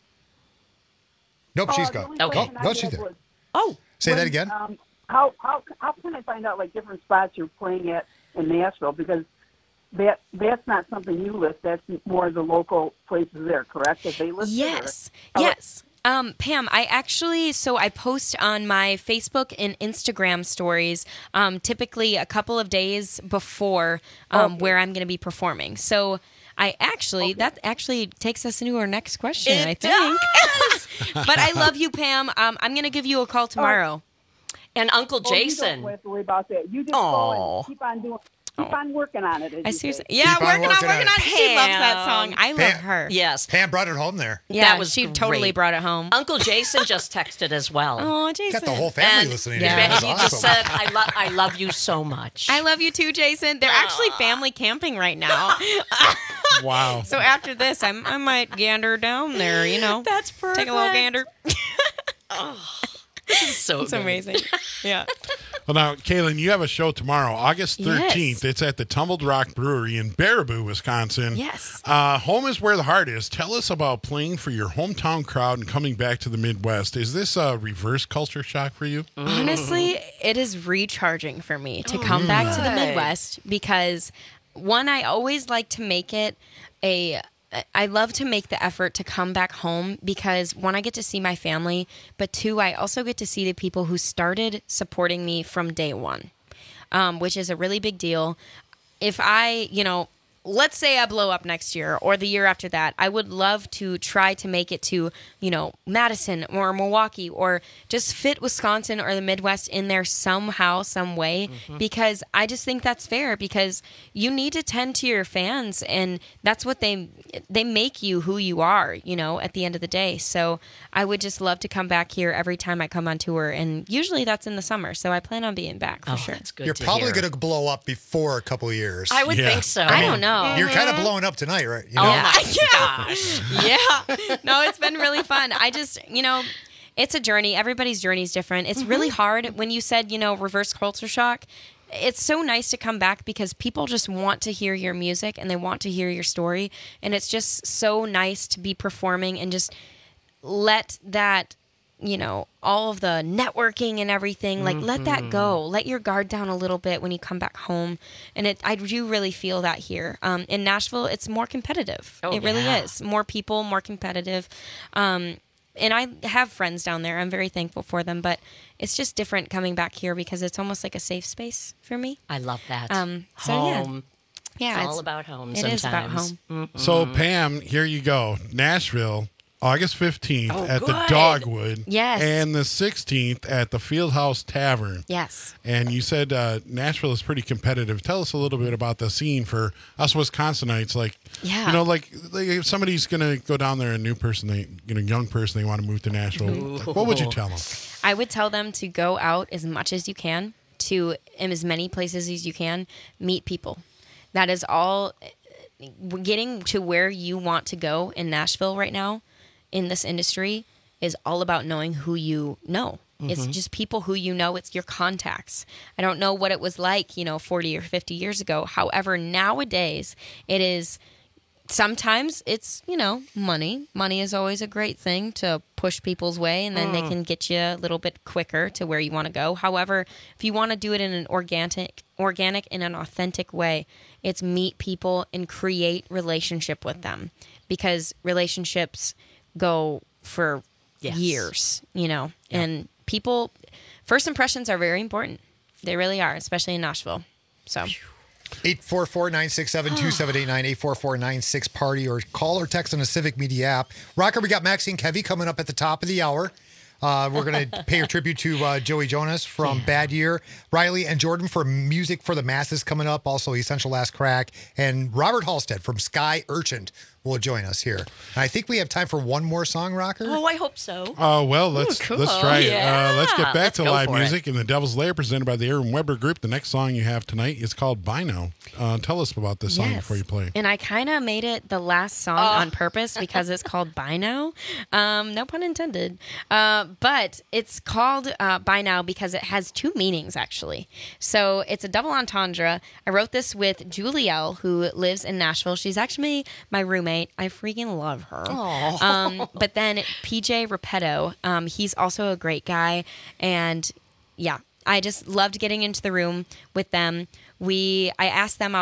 Nope, she's Uh, the gone. only Oh, question I no, had she's there. was, Oh, Say when, that again. Um, how how how can I find out like different spots you're playing at in Nashville? Because that that's not something you list. That's more the local places there, correct? If they list it, Yes. or- Yes. Um, Pam, I actually, so I post on my Facebook and Instagram stories, um, typically a couple of days before um, Okay. where I'm going to be performing. So I actually, that actually takes us into our next question, It I think. But I love you, Pam. Um, I'm going to give you a call tomorrow. And Uncle Oh, you Jason. don't have to worry about that. You just go Aw. and keep on doing. Keep on working on it. as I you seriously, say. yeah, Keep on working on, working working on on. it. She loves that song. I love Pam- her. Yes. Pam brought it home there. Yeah, that was she totally great. brought it home. Uncle Jason just texted as well. Oh, Jason. Got the whole family And listening yeah. to you. That's He awesome. just said, I, lo- I love you so much. I love you too, Jason. They're actually family camping right now. Wow. So after this, I'm, I might gander down there, you know. That's perfect. Take a little gander. This is so It's good. amazing. Yeah. Well, now, Kaylin, you have a show tomorrow, August thirteenth. Yes. It's at the Tumbled Rock Brewery in Baraboo, Wisconsin. Yes. Uh, home is where the heart is. Tell us about playing for your hometown crowd and coming back to the Midwest. Is this a reverse culture shock for you? Honestly, it is recharging for me to come back to the Midwest because, one, I always like to make it a I love to make the effort to come back home because, one, I get to see my family, but two, I also get to see the people who started supporting me from day one, um, which is a really big deal. If I, you know, let's say I blow up next year or the year after that, I would love to try to make it to, you know, Madison or Milwaukee or just fit Wisconsin or the Midwest in there somehow, some way, Mm-hmm. because I just think that's fair because you need to tend to your fans and that's what they, they make you who you are, you know, at the end of the day. So I would just love to come back here every time I come on tour. And usually that's in the summer. So I plan on being back for Oh, sure. that's good You're to probably hear. going to blow up before a couple of years. I would Yeah. think so. I don't know. You're kind of blowing up tonight, right? You Oh know? my gosh. Yeah. No, it's been really fun. I just, you know, it's a journey. Everybody's journey is different. It's really hard when you said, you know, reverse culture shock. It's so nice to come back because people just want to hear your music and they want to hear your story. And it's just so nice to be performing and just let that, you know, all of the networking and everything, like let that go. Let your guard down a little bit when you come back home. And it, I do really feel that here. Um, in Nashville, it's more competitive. Oh, it really yeah. is. More people, more competitive. Um, and I have friends down there. I'm very thankful for them. But it's just different coming back here because it's almost like a safe space for me. I love that. Um, so, yeah. home. Yeah, It's all about home It sometimes. is about home. Mm-mm. So, Pam, here you go. Nashville, August fifteenth Oh, at the good. Dogwood. Yes. And the sixteenth at the Fieldhouse Tavern. Yes. And you said uh, Nashville is pretty competitive. Tell us a little bit about the scene for us Wisconsinites. Like, Yeah. you know, like, like if somebody's going to go down there, a new person, they, you know, young person, they want to move to Nashville. Like, what would you tell them? I would tell them to go out as much as you can, to in as many places as you can, meet people. That is all. Getting to where you want to go in Nashville right now, in this industry, is all about knowing who you know. It's just people who you know. It's your contacts. I don't know what it was like, you know, forty or fifty years ago. However, nowadays it is. Sometimes it's, you know, money. Money is always a great thing to push people's way, and then they can get you a little bit quicker to where you want to go. However, if you want to do it in an organic, organic, in an authentic way, it's meet people and create relationship with them, because relationships go for Yes. years, you know, and people, first impressions are very important. They really are, especially in Nashville. So. eight four four, nine six seven, two seven eight nine, eight four four, nine six party, or call or text on the Civic Media app. Rocker, we got Maxine Kevy coming up at the top of the hour. Uh, we're going to pay a tribute to uh, Joey Jonas from Bad Year. Riley and Jordan for Music for the Masses coming up. Also, Essential Last Crack. And Robert Halstead from Sky Urchin will join us here. And I think we have time for one more song, Rocker. Oh, I hope so. Oh, well, let's Ooh, cool. let's try it. Yeah. Uh, let's get back Let's to go live for it. music and the Devil's Lair presented by the Aaron Weber Group. The next song you have tonight is called Bino. Uh, tell us about this song Yes. before you play. And I kind of made it the last song Oh. on purpose because it's called By Now. Um, no pun intended. Uh, but it's called uh, By Now because it has two meanings, actually. So it's a double entendre. I wrote this with Julielle, who lives in Nashville. She's actually my roommate. I freaking love her. Aw. Um, but then P J Repetto, um, he's also a great guy. And yeah, I just loved getting into the room with them. We, I asked them, I was like,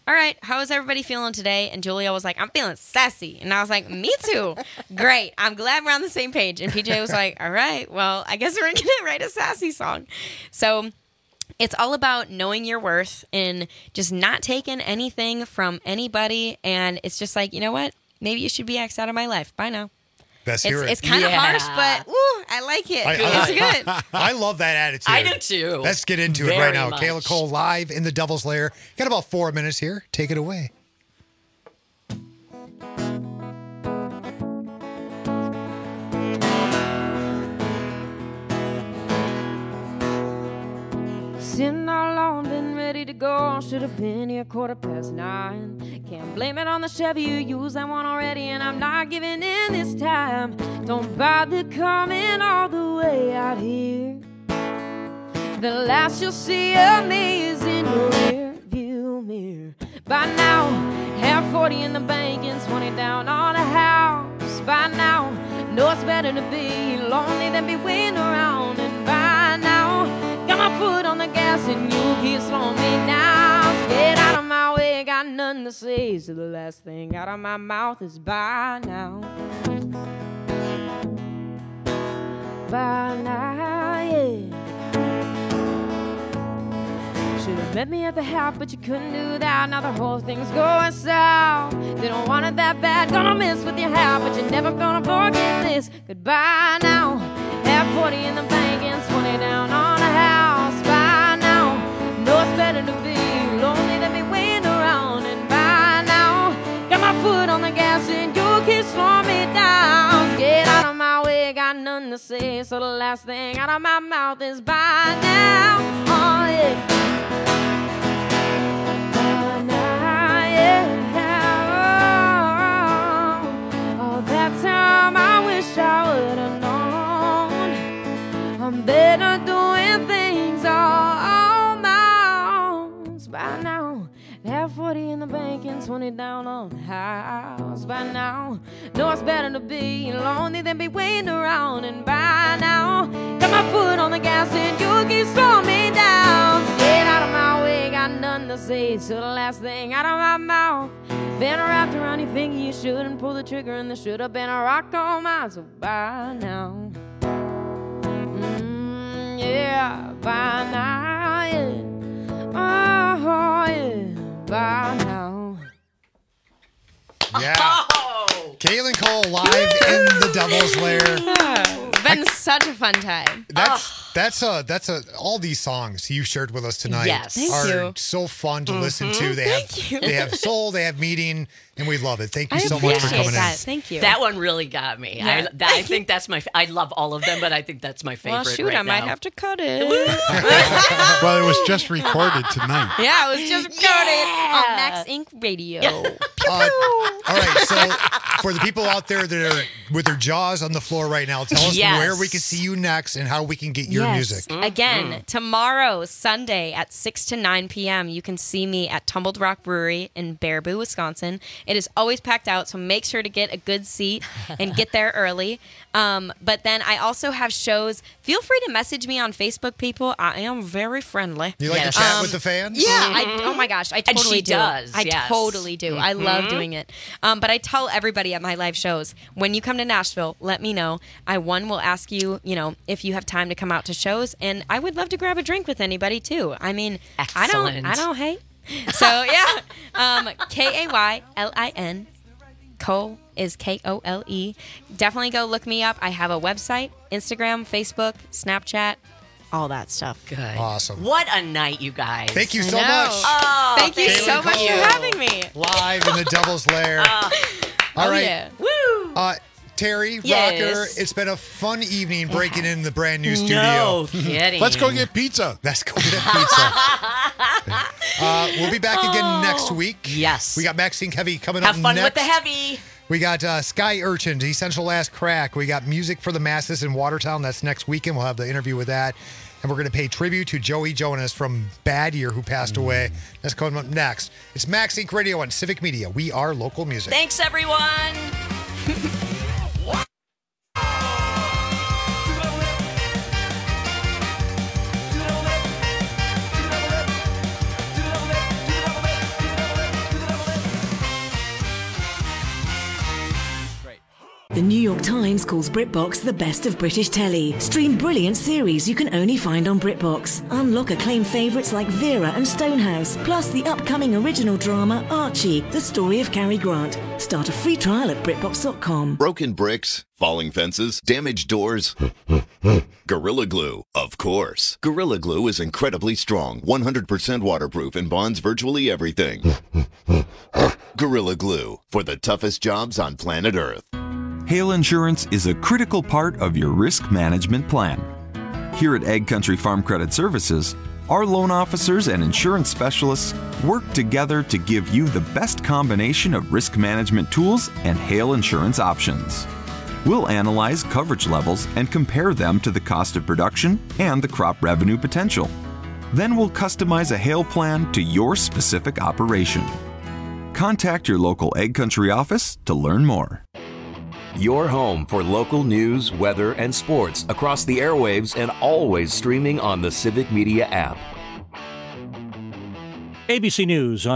all right, how is everybody feeling today? And Julia was like, I'm feeling sassy. And I was like, me too. Great. I'm glad we're on the same page. And P J was like, all right, well, I guess we're going to write a sassy song. So it's all about knowing your worth and just not taking anything from anybody. And it's just like, you know what? Maybe you should be X'd out of my life. Bye now. Best it's hear it. It's kind of Yeah. harsh, but woo, I like it. I, it's I, good. I love that attitude. I do too. Let's get into it Very right now. much. Kayla Cole live in the Devil's Lair. Got about four minutes here. Take it away. Sitting all alone, been ready to go. Should have been here quarter past nine. Can't blame it on the Chevy, you used that one already, and I'm not giving in this time. Don't bother coming all the way out here. The last you'll see of me is in your rear view mirror. By now, have forty in the bank and twenty down on a house. By now, know it's better to be lonely than be waiting around. And by now, got my foot on the gas and you keep slowing me down. So get out of my way, got nothing to say. So the last thing out of my mouth is bye now. Bye now, yeah. Should've met me at the house, but you couldn't do that. Now the whole thing's going south. They don't want it that bad, gonna mess with your house, but you're never gonna forget this. Goodbye now. Have forty in the bank and twenty down on a house. By now, know it's better to be lonely than be waiting around. And by now, got my foot on the gas and you keep slowing me down. Get out of my way, got nothing to say. So the last thing out of my mouth is bye now. Oh yeah. Bye now, yeah. Oh, oh, that time I wish I would have known. I'm better doing things all on my own. By now, have forty in the bank and twenty down on the house. By now, know it's better to be lonely than be waiting around. And by now, got my foot on the gas and you keep slowing me down. So get out of my way, got nothing to say. So the last thing out of my mouth, been wrapped around your finger, you shouldn't pull the trigger, and there should have been a rock on mine. So bye now. Mm, yeah, bye now, yeah. Oh, yeah, bye now. Yeah. Kaylin Cole live in the Devil's Lair. Been such a fun time. That's that's a that's a all these songs you shared with us tonight Yes. Thank are you. so fun to listen Mhm. to. They Thank have you. they have soul, they have meaning, and we love it. Thank you I so much for appreciate coming that. in. Thank you. That one really got me. I, Yeah. that, I think that's my. I love all of them, but I think that's my favorite. Well, shoot, right I might now. have to cut it. Well, it was just recorded tonight. Yeah, it was just recorded on Max Incorporated. Radio. Uh, all right, so for the people out there that are with their jaws on the floor right now, tell us Yes. where we can see you next and how we can get your Yes. music. Again, tomorrow, Sunday at six to nine p.m., you can see me at Tumbled Rock Brewery in Baraboo, Wisconsin. It is always packed out, so make sure to get a good seat and get there early. Um, but then I also have shows. Feel free to message me on Facebook, people. I am very friendly. You like Yes. to chat Um, with the fans? Yeah. I, oh, my gosh. I And totally she do. does, I yes. totally do. I love Mhm. doing it. Um, but I tell everybody at my live shows, when you come to Nashville, let me know. I, one, will ask you, you know, if you have time to come out to shows. And I would love to grab a drink with anybody, too. I mean, I don't, Excellent. I don't hate. So, yeah. Um, K A Y L I N. Cole is K O L E. Definitely go look me up. I have a website, Instagram, Facebook, Snapchat, all that stuff. Good. Awesome. What a night, you guys. Thank you I so know. much. Oh, Thank you Kaylin so much Cole. for having me. Live in the Devil's Lair. Uh, All Oh, right. yeah. Woo! Uh, Terry, Yes. Rocker, it's been a fun evening breaking in the brand new studio. No kidding. Let's go get pizza. Let's go get pizza. uh, we'll be back again Oh. next week. Yes. We got Maxine Heavy coming Have up fun next. with the heavy. We got uh, Sky Urchins, Essential Last Crack. We got Music for the Masses in Watertown. That's next weekend. We'll have the interview with that. And we're going to pay tribute to Joey Jonas from Bad Year, who passed away. That's coming up next. It's Max Inc Radio on Civic Media. We are local music. Thanks, everyone. The New York Times calls BritBox the best of British telly. Stream brilliant series you can only find on BritBox. Unlock acclaimed favourites like Vera and Stonehouse, plus the upcoming original drama Archie, the story of Cary Grant. Start a free trial at BritBox dot com. Broken bricks, falling fences, damaged doors. Gorilla Glue, of course. Gorilla Glue is incredibly strong, one hundred percent waterproof, and bonds virtually everything. Gorilla Glue, for the toughest jobs on planet Earth. Hail insurance is a critical part of your risk management plan. Here at Ag Country Farm Credit Services, our loan officers and insurance specialists work together to give you the best combination of risk management tools and hail insurance options. We'll analyze coverage levels and compare them to the cost of production and the crop revenue potential. Then we'll customize a hail plan to your specific operation. Contact your local Ag Country office to learn more. Your home for local news, weather, and sports across the airwaves and always streaming on the Civic Media app. A B C News.